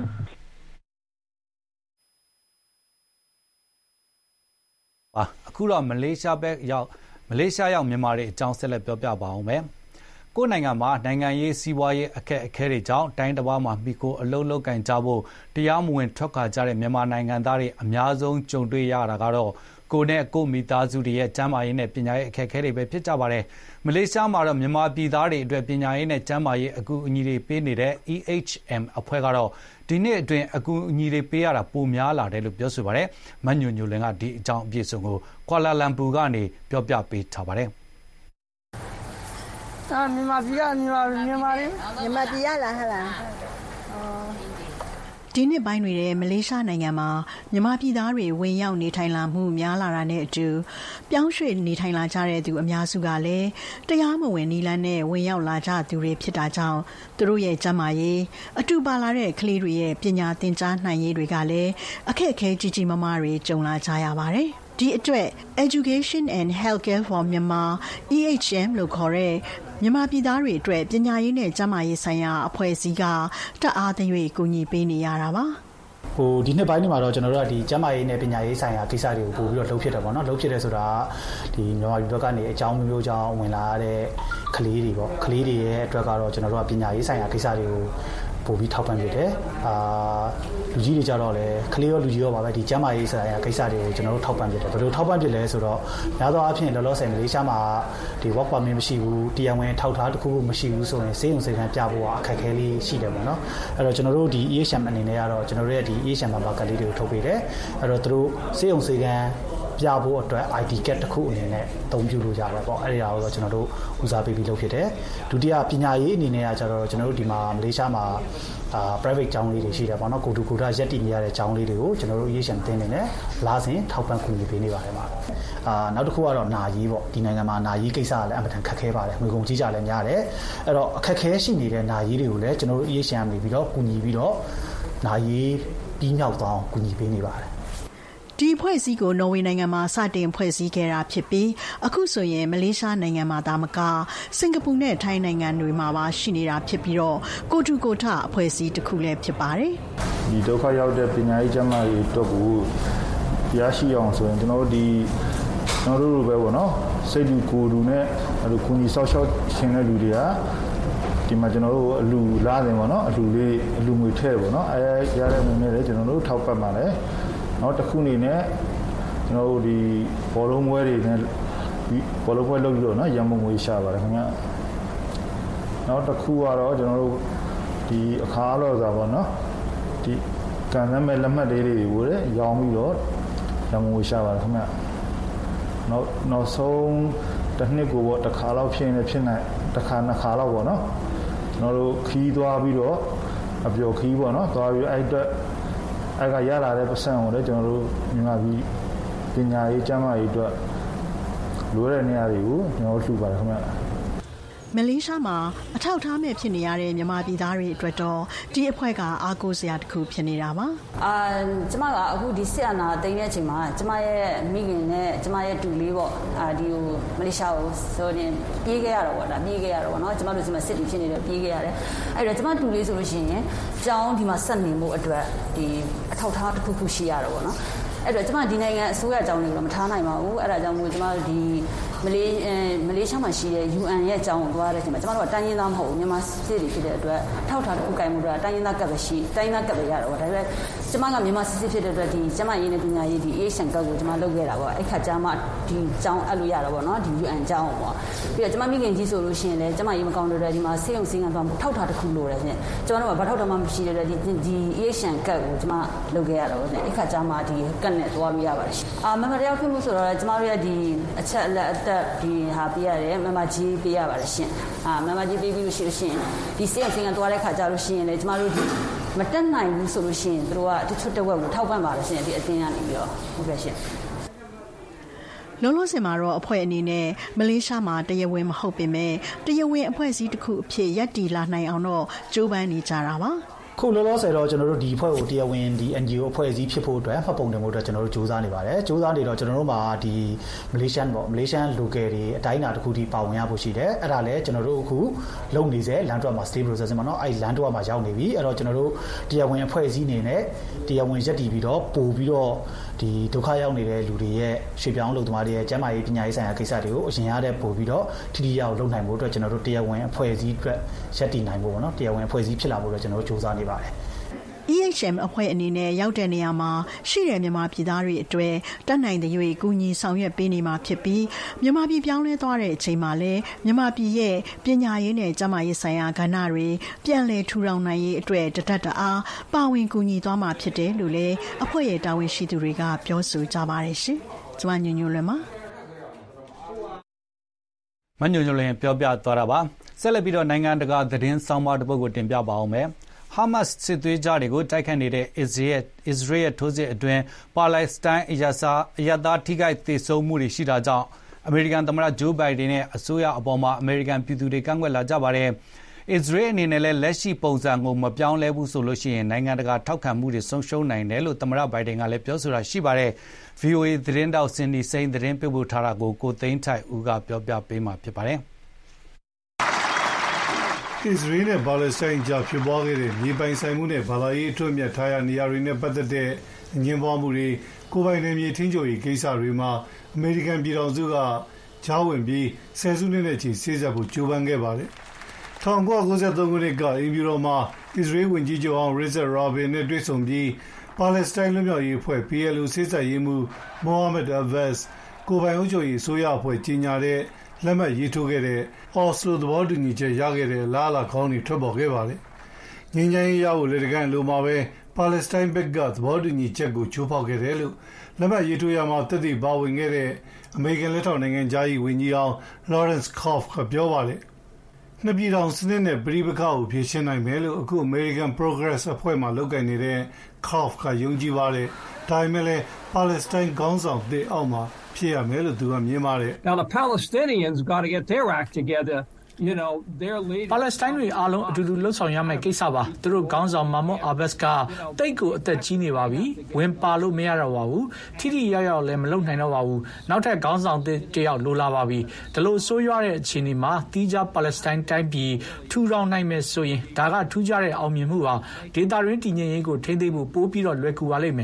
အခုတော့မလေးရှားရောက်မြန်မာတွေအကြောင်းဆက်လက်ပြောပြပါအောင်မယ်ကိုယ်နိုင်ငံမှာနိုင်ငံရေးစီးပွားရေးအခက်အခဲတွေကြောင့်တိုင်းတစ်ပါးမှာမိကိုအလုံးလုံးကင်ကြဖို့တရားမဝင်ထွက်ခွာကြတဲ့မြန်မာနိုင်ငံသားတွေအများဆုံးကြုံတွေ့ရတာကတော့ကိုယ်နဲ့ကိုယ်မိသားစုတွေရဲ့ကျန်းမာရေးနဲ့ပညာရေးအခက်အခဲတွေပဲဖြစ်ကြပါတယ်။မလေးရှားမှာတော့မြန်မာပြည်သားတွေအတွက်ပညာရေးနဲ့ကျန်းမာရေးအကူအညီတွေပေးနေတဲ့ EHM အဖွဲ့ကတော့ဒီနှစ်အတွင်းအကူအညီတွေပေးရတာပိုများလာတယ်လို့ပြောဆိုပါတယ်။မညွညွလင်ကဒီအကြောင်းအပြည့်စုံကိုကွာလာလမ်ပူကနေပြောပြပေးထားပါတယ်။မြန်မာပြည်ကမြန်မာပြည်ရလာဟလားဒီနှစ်ပိုင်းတွေတဲ့မလေးရှားနိုင်ငံမှာမြန်မာပြည်သားတွေဝင်ရောက်နေထိုင်လာမှုများလာတာနဲ့အတူပြောင်းရွှေ့နေထိုင်လာကြတဲ့သူအများစုကလည်းတရားမဝင်နည်းလမ်းနဲ့ဝင်ရောက်လာကြသူတွေဖြစ်တာကြောင့်သူတို့ရဲ့ကျန်းမာရေးအတူပါလာတဲ့ကလေးတွေရဲ့ပညာသင်ကြားနိုင်ရေးတွေကလည်းအခက်အခဲကြီးကြီးမားမားတွေကြုံလာကြရပါတယ်ဒီအတွက် Education and Healthcare for Myanmar EHM လို့ခေါ်တဲ့မြန်မာပြည်သားတွေအတွက်ပညာရေးနဲ့ကျန်းမာရေးဆိုင်ရာအဖွဲ့အစည်းကတအားသိ၍ကူညီပေးနေရတာပါဒီနှစ်ပိုင်းမှာတော့ကျွန်တော်တို့ကဒီကျန်းမာရေးနဲ့ပညာရေးဆိုင်ရာကိစ္စတွေကိုပို့ပြီးတော့လုပ်ဖြစ်တယ်ပေါ့နော်လုပ်ဖြစ်တယ်ဆိုတာဒီမြန်မာပြည်ဘက်ကနေအကြောင်းမျိုးကြောင့်ဝင်လာတဲ့ကလေးတွေပေါ့ကလေးတွေရဲ့အတွက်ကတော့ကျွန်တော်တို့ကပညာရေးဆိုင်ရာကိစ္စတွေကိုပို့ပြီးထောက်ပံ့ဖြစ်တယ်လူကြီးတွေကြတော့လေကလေးရောလူကြီးရောပါပဲဒီကျန်းမာရေးဆိုင်ရာကိစ္စတွေကိုကျွန်တော်တို့ထောက်ပံ့ဖြစ်တယ်ဘယ်လိုထောက်ပံ့ဖြစ်လဲဆိုတော့များသောအားဖြင့်လောလောဆယ်မလေးရှားမှာဒီ work permit မရှိဘူးတရားဝင်ထောက်ထားတစ်ခုခုမရှိဘူးဆိုရင်စေယုံစေခံပြဖို့အခက်အခဲလေးရှိတယ်ပေါ့နော်အဲ့တော့ကျွန်တော်တို့ဒီ EHM အနေနဲ့ကတော့ကျွန်တော်တို့ရဲ့ဒီ EHM မှာကလေးတွေကိုထုတ်ပေးတယ်အဲ့တော့သူတို့စေယုံစေခံပြဖို့အတွက် ID card တစ်ခုအနေနဲ့အသုံးပြုလို့ရတယ်ပေါ့အဲ့ဒီဟာကိုတော့ကျွန်တော်တို့ဦးစားပေးပြီးလုပ်ဖြစ်တယ်ဒုတိယပညာရေးအနေနဲ့ကကျတော့ကျွန်တော်တို့ဒီမှာမလေးရှားမှာprivate ကျောင်းလေးတွေရှိတယ်ပေါ့နော်ကိုတူကိုတာရက်တည်နေရတဲ့ကျောင်းလေးတွေကိုကျွန်တော်တို့ EHM တင်းနေနဲ့လာစဉ်ထောက်ပံ့ကူညီပေးနေပါတယ်မှာနောက်တစ်ခုကတော့နာရေးပေါ့ဒီနိုင်ငံမှာနာရေးကိစ္စကလည်းအမှန်တန်ခက်ခဲပါတယ်ငွေကုန်ကြီးကြလည်းများတယ်အဲ့တော့အခက်ခဲရှိနေတဲ့နာရေးတွေကိုလည်းကျွန်တော်တို့ EHM နေပြီးတော့ကူညီပြီးတော့နာရေးပြီးမြောက်သွားအောင်ကူညီပေးနေပါတယ်ဒီဖွဲ့စည်းကိုနော်ဝေနိုင်ငံမှာစတင်ဖွဲ့စည်းခဲ့တာဖြစ်ပြီးအခုဆိုရင်မလေးရှားနိုင်ငံမှာဒါမကစင်ကာပူနဲ့ထိုင်းနိုင်ငံတွေမှာပါရှိနေတာဖြစ်ပြီးတော့ကိုတူကိုထအဖွဲ့အစည်းတစ်ခုလည်းဖြစ်ပါတယ်ဒီဒုက္ခရောက်တဲ့ပညာရေးကျန်းမာရေးအတွက်ကိုရရှိအောင်ဆိုရင်ကျွန်တော်တို့လိုပဲပေါ့နော်စိတ်တူကိုယ်တူနဲ့အဲ့လိုကုညီဆောက်ရှောက်ခြင်းတဲ့လူတွေကဒီမှာကျွန်တော်တို့အလူလားတယ်ပေါ့နော်အလူငွေထည့်ပေါ့နော်အဲရတဲ့ငွေနဲ့လည်းကျွန်တော်တို့ထောက်ပတ်ပါလေနောက်တစ်ခုအနေနဲ့ကျွန်တော်တို့ဒီဘောလုံးပွဲတွေနဲ့ဘောလုံးပွဲလုပ်ပြီးတော့နော်ရန်ပုံငွေရှာပါတယ်ခင်ဗျနောက်တစ်ခုကတော့ကျွန်တော်တို့ဒီအခါလောစာပေါ့နော်ဒီကန်ဆန်းမဲ့လက်မှတ်လေးတွေကိုလည်းရောင်းပြီးတော့ရန်ပုံငွေရှာပါတယ်ခင်ဗျနောက်ဆုံးတစ်နှစ်ကိုပေါ့တစ်ခါလောက်ဖြစ်နေဖြစ်နိုင်တစ်ခါနှစ်ခါလောက်ပေါ့နော်ကျွန်တော်တို့ခီးသွားပြီးတော့အပျော်ခီးပေါ့နော်သွားပြီးအဲ့အတွက်အဲ့ကရလာတဲ့ပတ်စံကိုလည်းကျွန်တော်တို့မြန်မာပြည်ပညာရေးကျန်းမာရေးအတွက်လိုတဲ့နေရာတွေကိုကျွန်တော်တို့လှူပါတယ်ခင်ဗျမလေးရှားမှာအထောက်အထားမဲ့ဖြစ်နေရတဲ့မြန်မာပြည်သားတွေအတွက်တော့ဒီအဖွဲ့ကအားကိုးစရာတစ်ခုဖြစ်နေတာပါကျမကအခုဒီစစ်အာဏာသိမ်းတဲ့အချိန်မှာကျမရဲ့မိခင်နဲ့ကျမရဲ့တူလေးပေါ့ဒီကိုမလေးရှားကိုဆိုရင်ပြေးခဲ့ရတော့ပေါ့ပြေးခဲ့ရတော့ပေါ့နော်ကျမတို့ဒီမှာစစ်တီဖြစ်နေတယ်ပြေးခဲ့ရတယ်အဲ့တော့ကျမတူလေးဆိုလို့ရှိရင်ကျောင်းဒီမှာဆက်နေမှုအတွက်ဒီအထောက်အထားတစ်ခုခုရှိရတော့ပေါ့နော်အဲ့တော့ကျမဒီနိုင်ငံအစိုးရအကြောင်းတွေကိုတော့မထားနိုင်ပါဘူးအဲ့ဒါကြောင့်မို့ကျမတို့ဒီမလေးရှားမှာရှိတဲ့ UN ရဲ့အကြောင်းကိုသွားတဲ့အချိန်မှာကျမတို့ကတိုင်းရင်းသားမဟုတ်ဘူးမြန်မာစစ်တွေဖြစ်တဲ့အတွက်ထောက်ထားတစ်ခုကင်မှုတော့တိုင်းရင်းသားကပ်ပဲရှိတိုင်းရင်းသားကပ်ပဲရတော့ဒါပေမဲ့ကျမကမြန်မာစစ်ဖြစ်တဲ့အတွက်ဒီကျမရင်းနဲ့ပညာရေးဒီ Asian ကပ်ကိုကျမလုပ်ခဲ့တာပေါ့အဲ့ခါကျမှဒီအကြောင်းအဲ့လိုရတော့ပေါ့နော်ဒီ UN အကြောင်းပေါ့ပြီးတော့ကျမမိခင်ကြီးဆိုလို့ရှိရင်လည်းကျမရေးမကောင်းတဲ့ဒီမှာစေယုံစင်းကန်သွားထောက်ထားတစ်ခုလိုတယ်ရှင်ကျမတို့ကဘာထောက်ထားမှမရှိတဲ့ဒီ Asian ကပ်ကိုကျမလုပ်ခဲ့ရတော့ရှင်အဲ့ခါကျမှဒီကပ်နဲ့သွားလို့ရပါတယ်မမတရားဖြစ်မှုဆိုတော့ကျမတို့ရဲ့ဒီအချက်အလက်အသက်ဒီဟာပေးရတယ်မမကြီးပေးရပါတယ်ရှင်မမကြီးပေးပြီးလို့ရှိလို့ရှိရင်ဒီစေယုံစင်းကန်သွားတဲ့ခါကျလို့ရှိရင်လည်းကျမတို့ဒီမတက်နိုင်ဘူးဆိုလို့ရှိရင်တို့ကတစ်ချွတ်တစ်ဝက်ကိုထောက်ပံ့ပါတယ်ရှင်ဒီအတင်းကနေပြီးတော့ဟုတ်ကဲ့ရှင်လုံးလုံးစင်မှာတော့အဖွဲ့အနေနဲ့မလေးရှားမှာတရားဝင်မဟုတ်ပေမဲ့တရားဝင်အဖွဲ့အစည်းတစ်ခုအဖြစ်ရပ်တည်လာနိုင်အောင်တော့ကြိုးပမ်းနေကြတာပါခုလောလောဆယ်တော့ကျွန်တော်တို့ဒီအဖွဲ့ကိုတရားဝင်ဒီ NGO အဖွဲ့အစည်းဖြစ်ဖို့အတွက်မှတ်ပုံတင်ဖို့အတွက်ကျွန်တော်တို့စူးစမ်းနေပါတယ်စူးစမ်းနေတော့ကျွန်တော်တို့မှာဒီမလေးရှားပေါ့မလေးရှား local တွေအတိုင်းအတာတစ်ခုထိပါဝင်ရဖို့ရှိတယ်အဲ့ဒါလည်းကျွန်တော်တို့အခုလုပ်နေစေလန်တွက်မှာ stay process မှာเนาะအဲ့လန်တွက်မှာရောက်နေပြီအဲ့တော့ကျွန်တော်တို့တရားဝင်အဖွဲ့အစည်းအနေနဲ့တရားဝင်ရပ်တည်ပြီးတော့ပို့ပြီးတော့ဒီဒုက္ခရောက်နေတဲ့လူတွေရဲ့ရွှေပြောင်းလုပ်သမားတွေရဲ့ကျန်းမာရေးပညာရေးဆိုင်ရာကိစ္စတွေကိုအရင်ရတဲ့ပို့ပြီးတော့ထိထိရောက်လုပ်နိုင်ဖို့အတွက်ကျွန်တော်တို့တရားဝင်အဖွဲ့အစည်းအတွက်ရပ်တည်နိုင်ဖို့ပေါ့နော်တရားဝင်အဖွဲ့အစည်းဖြစ်လာဖို့အတွက်ကျွန်တော်တို့စူးစမ်းနေပါတယ် EHM အဖွဲ့အနေနဲ့ရောက်တဲ့နေရာမှာရှိတဲ့မြန်မာပြည်သားတွေအတွက်တက်နိုင်တဲ့ရွေးကူညီဆောင်ရွက်ပေးနေမှာဖြစ်ပြီးမြန်မာပြည်ပြောင်းလဲသွားတဲ့အချိန်မှာလည်းမြန်မာပြည်ရဲ့ပညာရေးနဲ့ကျန်းမာရေးဆိုင်ရာကဏ္ဍတွေပြန်လည်ထူထောင်နိုင်ရေးအတွက်တဒတ်တအားပါဝင်ကူညီသွားမှာဖြစ်တယ်လို့လည်းအဖွဲ့ရဲ့တာဝန်ရှိသူတွေကပြောဆိုကြပါတယ်ရှင်။ကျမညွန့်ညွန့်လွင်ပါမညွန့်ညွန့်လွင်ပြောပြသွားတာပါဆက်လက်ပြီးတော့နိုင်ငံတကာသတင်းဆောင်မတစ်ပုဒ်ကိုတင်ပြပါအောင်မယ်ဟာမတ်စစ်သွေးကြတွေကိုတိုက်ခတ်နေတဲ့အစ္စရေးထိုးစစ်အတွင်းပါလက်စတိုင်းအရသားထိခိုက်ဒေဆုံးမှုတွေရှိတာကြောင့်အမေရိကန်သမ္မတဂျိုးဘိုင်ဒန်နဲ့အစိုးရအပေါ်မှာအမေရိကန်ပြည်သူတွေကန့်ကွက်လာကြပါတယ်အစ္စရေးအနေနဲ့လည်းလက်ရှိပုံစံကိုမပြောင်းလဲဘူးဆိုလို့ရှိရင်နိုင်ငံတကာထောက်ခံမှုတွေဆုံးရှုံးနိုင်တယ်လို့သမ္မတဘိုင်ဒန်ကလည်းပြောဆိုတာရှိပါတယ် VOA သတင်းတောက်စင်ဒီစိန်သတင်းပေးပို့ထားတာကိုသိန်းထိုက်ဦးကပြောပြပေးမှာဖြစ်ပါတယ်အစ္စရေးနဲ့ပါလက်စတိုင်းကြားဖြစ်ပွားခဲ့တဲ့မြေပိုင်ဆိုင်မှုနဲ့ဘာသာရေးအထွတ်အမြတ်ထားရနေရာတွေနဲ့ပတ်သက်တဲ့အငြင်းပွားမှုတွေကိုယ်ပိုင်နယ်မြေထင်းချုပ်ရေးကိစ္စတွေမှာအမေရိကန်ပြည်ထောင်စုကကြားဝင်ပြီးဆယ်စုနှစ်နဲ့ချီစေ့စပ်ဖို့ကြိုးပမ်းခဲ့ပါတယ်။ 1993 ခုနှစ်ကအင်ဖြူတော်မှာအစ္စရေးဝန်ကြီးချုပ်အောင်ရီဇက်ရာဘင်နဲ့တွေ့ဆုံပြီးပါလက်စတိုင်းလူမျိုးရေးအဖွဲ့ PLO စစ်တပ်ရေးမှူးမိုဟာမက်အဗတ်စ်ကိုပိုင်အုပ်ချုပ်ရေးအစိုးရအဖွဲ့ကြီးညာတဲ့လက်မှတ်ရေးထိုးခဲ့တဲ့အော်စလိုသဘောတူညီချက်ရခဲ့တဲ့လားလာခေါင်းတွေထွက်ပေါ်ခဲ့ပါတယ်။ငြိမ်းချမ်းရေးရဖို့လက်တကန့်လိုမှာပဲပါလက်စတိုင်းဘက်ကသဘောတူညီချက်ကိုချိုးဖောက်ခဲ့တယ်လို့လက်မှတ်ရေးထိုးရမှာတည်ပါဝင်ခဲ့တဲ့အမေရိကန်လက်ထောက်နိုင်ငံသားရေးဝန်ကြီးအောင် Lawrence Koff ကပြောပါတယ်။နှစ်ပြည်ထောင်စနစ်နဲ့ပြည်ပခါကိုဖြည့်ရှင်းနိုင်မယ်လို့အခု American Progress အဖွဲ့မှလုပ်ကိုင်နေတဲ့ Koff ကယုံကြည်ပါတယ်။ဒါပေမဲ့လည်းပါလက်စတိုင်းခေါင်းဆောင်တွေအောက်မှာဖြစ်ရမယ်လို့သူကမြင်ပါတယ် Now the Palestinians got to get their act together. ပါလက်စတိုင်းတွေအားလုံးအတူတူလှုပ်ဆောင်ရမယ့်ကိစ္စပါသူတို့ခေါင်းဆောင်မာမွတ်အာဘတ်ကတိတ်ကိုအသက်ကြီးနေပါပြီဝင်ပါလို့မရတော့ပါဘူးထိထိရောက်ရောက်လည်းမလုပ်နိုင်တော့ပါဘူးနောက်ထပ်ခေါင်းဆောင်တယောက်လိုလာပါပြီဒီလိုဆိုးရွားတဲ့အခြေအနေမှာတီးခြားပါလက်စတိုင်းတိုင်းပြည်ထူထောင်နိုင်မယ်ဆိုရင်ဒါကထူးခြားတဲ့အောင်မြင်မှုပါဒေတာရင်းတည်ငြိမ်ရေးကိုထိန်းသိမ်းဖို့ပိုးပြီးတော့လွယ်ကူပါလိမ့်မယ်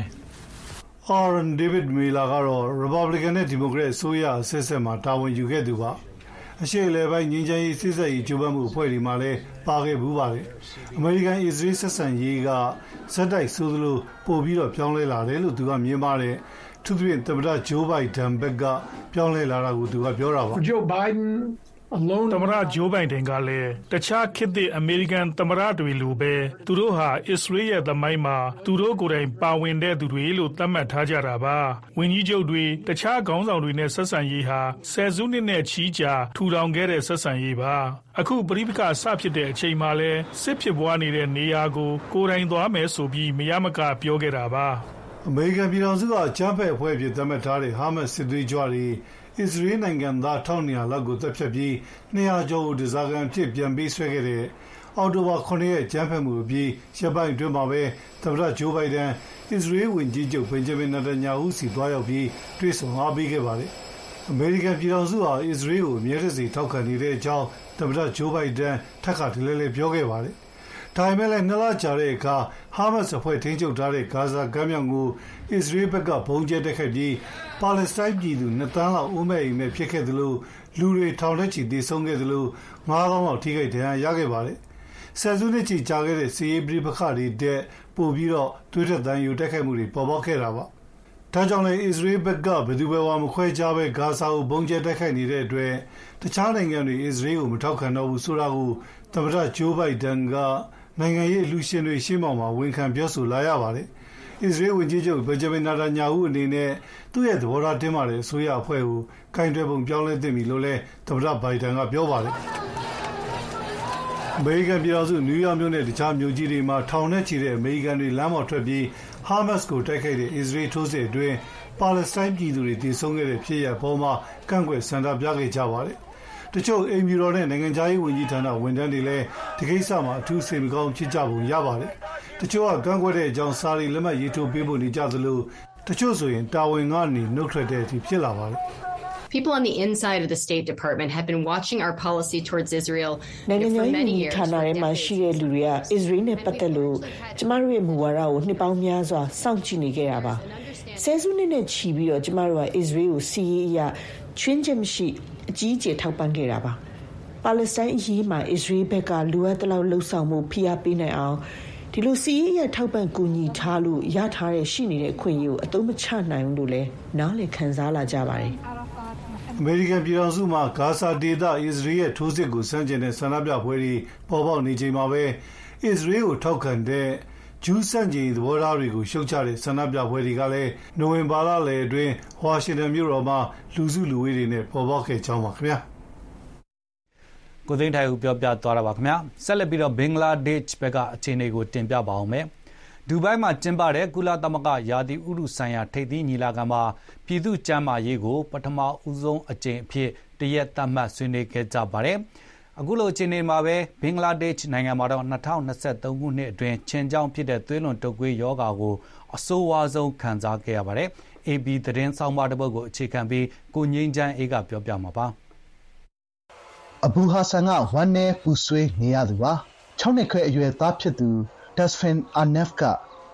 Aaron David Miller ကတော့ Republican နဲ့ Democrat အစိုးရအဆက်ဆက်မှာတာဝန်ယူခဲ့သူပါအရှိလေပိုင်းငင်းချမ်းရေးစစ်ဆက်ရေးကြိုးပမ်းမှုအဖွဲ့တွေမှာလည်းပါခဲ့ဘူးပါတယ်အမေရိကန်အစ္စရေးဆက်ဆံရေးကစက်တိုက်ဆိုးသလိုပို့ပြီးတော့ပြောင်းလဲလာတယ်လို့သူကမြင်ပါတယ်သူ့ပြင်သမ္မတဂျိုးဘိုင်ဒန်ဘက်ကပြောင်းလဲလာတာကိုသူကပြောတာပါ Joe Bidenသမ္မတဂျိုးဘိုင်ဒန်ကလည်းတခြားခေတ်သစ်အမေရိကန်သမ္မတတွေလိုပဲသူတို့ဟာအစ္စရေးရဲ့သမိုင်းမှာသူတို့ကိုယ်တိုင်ပါဝင်တဲ့သူတွေလို့သတ်မှတ်ထားကြတာပါဝန်ကြီးချုပ်တွေတခြားခေါင်းဆောင်တွေနဲ့ဆက်ဆံရေးဟာဆယ်စုနှစ်နဲ့ချီကြာထူထောင်ခဲ့တဲ့ဆက်ဆံရေးပါအခုပရိပက္ခစဖြစ်တဲ့အချိန်မှာလဲစစ်ဖြစ်ပွားနေတဲ့နေရာကိုကိုယ်တိုင်သွားမယ်ဆိုပြီးမရမကပြောခဲ့တာပါအမေရိကန်ပြည်ထောင်စုကချမ်းဖက်အဖွဲ့အဖြစ်သတ်မှတ်ထားတဲ့ဟာမတ်စစ်သွေးကြွတွေအစ္စရေးနိုင်ငံသား1200လောက်ကိုတပ်ဖြတ်ပြီး200ကျော်ကိုဒဇာကန်ဖြစ်ပြန်ပေးဆွဲခဲ့တဲ့အောက်တိုဘာ9ရက်ကျန်းဖက်မှုအပြီးရပ်ပိုင်းအတွင်းမှာပဲသမ္မတဂျိုးဘိုင်ဒန်အစ္စရေးဝန်ကြီးချုပ်ဘင်ဂျမင်နေတန်ယာဟုစီတွားရောက်ပြီးတွေ့ဆုံအားပေးခဲ့ပါတယ်။အမေရိကန်ပြည်ထောင်စုဟာအစ္စရေးကိုအမြဲတစေထောက်ခံနေတဲ့အကြောင်းသမ္မတဂျိုးဘိုင်ဒန်ထပ်ခါတလဲလဲပြောခဲ့ပါတယ်။ဒါပေမဲ့လည်းနှစ်လကြာတဲ့အခါဟာမတ်စ်အဖွဲ့ထိန်းချုပ်ထားတဲ့ဂါဇာကမ်းမြောင်ကိုအစ္စရေးဘက်ကဘုံကျဲတိုက်ခိုက်ပြီးပါလက်စတိုင်းပြည်သူ2သန်းလောက်အိုးမဲ့အိမ်မဲ့ဖြစ်ခဲ့သလိုလူတွေထောင်ထဲချီသေဆုံးခဲ့သလို9000လောက်ထိခိုက်ဒဏ်ရာရခဲ့ပါတယ်။ဆယ်စုနှစ်ချီကြာခဲ့တဲ့စီးရီးပဋိပက္ခတွေတဲ့ပို့ပြီးတော့သွေးထွက်သံယိုတိုက်ခိုက်မှုတွေပေါ်ပေါက်ခဲ့တာပါ။ဒါကြောင့်လည်းအစ္စရေးဘက်ကဘယ်သူပဲမခွဲခြားပဲဂါဇာကိုဘုံကျဲတိုက်ခိုက်နေတဲ့အတွက်တခြားနိုင်ငံတွေအစ္စရေးကိုမထောက်ခံတော့ဘူးဆိုတာကိုသမ္မတဂျိုးဘိုင်ဒန်ကနိုင်ငံရေးလူရှင်တွေရှင်းမောင်မှာဝန်ခံပြောဆိုလာရပါတယ်။အစ္စရေးဝန်ကြီးချုပ်ဘင်ဂျမင်နေတန်ယာဟုအနေနဲ့သူ့ရဲ့သဘောထားတင်းမာတဲ့အစိုးရအဖွဲ့ကိုကင်တွယ်ပုံပြောင်းလဲသင့်ပြီလို့လည်းသမ္မတဘိုင်ဒန်ကပြောပါတယ်။အမေရိကန်ပြည်ထောင်စုနယူးယောက်မြို့နဲ့တခြားမြို့ကြီးတွေမှာထောင်နဲ့ချီတဲ့အမေရိကန်တွေလမ်းပေါ်ထွက်ပြီးဟာမတ်စ်ကိုတိုက်ခိုက်တဲ့အစ္စရေးထိုးစစ်အတွင်းပါလက်စတိုင်းပြည်သူတွေတည်ဆုံခဲ့တဲ့ဖြစ်ရပ်ပေါ်မှာကန့်ကွက်ဆန္ဒပြခဲ့ကြပါတယ်။တချို့အိမ်ဖြူတော်နဲ့နိုင်ငံခြားရေးဝန်ကြီးဌာနဝန်ထမ်းတွေလည်းဒီကိစ္စမှာအထူးစိတ်မကောင်းဖြစ်ကြပုံရပါတယ်။တချို့ကကန့်ကွက်တဲ့အကြောင်းစာရီလက်မှတ်ရေးထိုးပေးဖို့နေကြသလိုတချို့ဆိုရင်တာဝန်ကနေနှုတ်ထွက်တဲ့အထိဖြစ်လာပါတယ်။ People on the inside of the State Department have been watching our policy towards Israel for many years. ဌာနထဲမှာရှိတဲ့လူတွေကအစ္စရေးနဲ့ပတ်သက်လို့ကျမတို့ရဲ့မူဝါဒကိုနှစ်ပေါင်းများစွာစောင့်ကြည့်နေကြတာပါ။ဆယ်စုနှစ်နဲ့ချီပြီးတော့ကျမတို့ကအစ္စရေးကိုစီးရေးအရာချွင်းချက်မရှိအကြီးအကျယ်ထောက်ပံ့ခဲ့တာပါ။ပါလက်စတိုင်းအရေးမှာအစ္စရေးဘက်ကလိုအပ်တဲ့လောက်လှုံ့ဆော်မှုဖိအားပေးနိုင်အောင်ဒီလိုစီးရေးအရာထောက်ပံ့ကူညီထားလို့ရထားတဲ့ရှိနေတဲ့အခွင့်အရေးကိုအသုံးမချနိုင်ဘူးလို့လည်းနားလည်ခံစားလာကြပါတယ်။အမေရိကန်ပြည်ထောင်စုမှာဂါဇာဒေသအစ္စရေးရဲ့ထိုးစစ်ကိုဆန့်ကျင်တဲ့ဆန္ဒပြပွဲတွေပေါ်ပေါက်နေချိန်မှာပဲအစ္စရေးကိုထောက်ခံတဲ့ဂျူးဆန့်ကျင်သဘောထားတွေကိုရှုတ်ချတဲ့ဆန္ဒပြပွဲတွေကလည်းနိုဝင်ဘာလလယ်အတွင်းဝါရှင်တန်မြို့တော်မှာလူစုလူဝေးတွေနဲ့ပေါ်ပေါက်ခဲ့ကြောင်းပါခင်ဗျာကိုသိန်းထိုင်ဦးပြောပြသွားတာပါခင်ဗျာဆက်လက်ပြီးတော့ဘင်္ဂလားဒေ့ရှ်ဘက်ကအခြေအနေကိုတင်ပြပါအောင်မယ်ဒူဘိုင်းမှာကျင်းပတဲ့ကုလသမဂ္ဂရာသီဥတုဆိုင်ရာထိပ်သီးညီလာခံမှာပြည်သူ့ကျန်းမာရေးကိုပထမဦးဆုံးအကြိမ်အဖြစ်တရက်သတ်မှတ်ဆွေးနွေးခဲ့ကြပါတယ်။အခုလိုအခြေအနေမှာပဲဘင်္ဂလားဒေ့ရှ်နိုင်ငံမှာတော့2023ခုနှစ်အတွင်းချင်းကြောင်းဖြစ်တဲ့သွေးလွန်တုပ်ကွေးရောဂါကိုအဆိုးဝါးဆုံးခံစားခဲ့ရပါတယ်။ AB သတင်းဆောင်မတစ်ပုဒ်ကိုအခြေခံပြီးကိုငိမ့်ချမ်းအေးကပြောပြမှာပါ။အဘူဟာဆန်ကဝမ်းနဲ့ပူဆွေးနေရသူပါ။6နှစ်ခွဲအရွယ်သားဖြစ်သူTasfin Arnaf က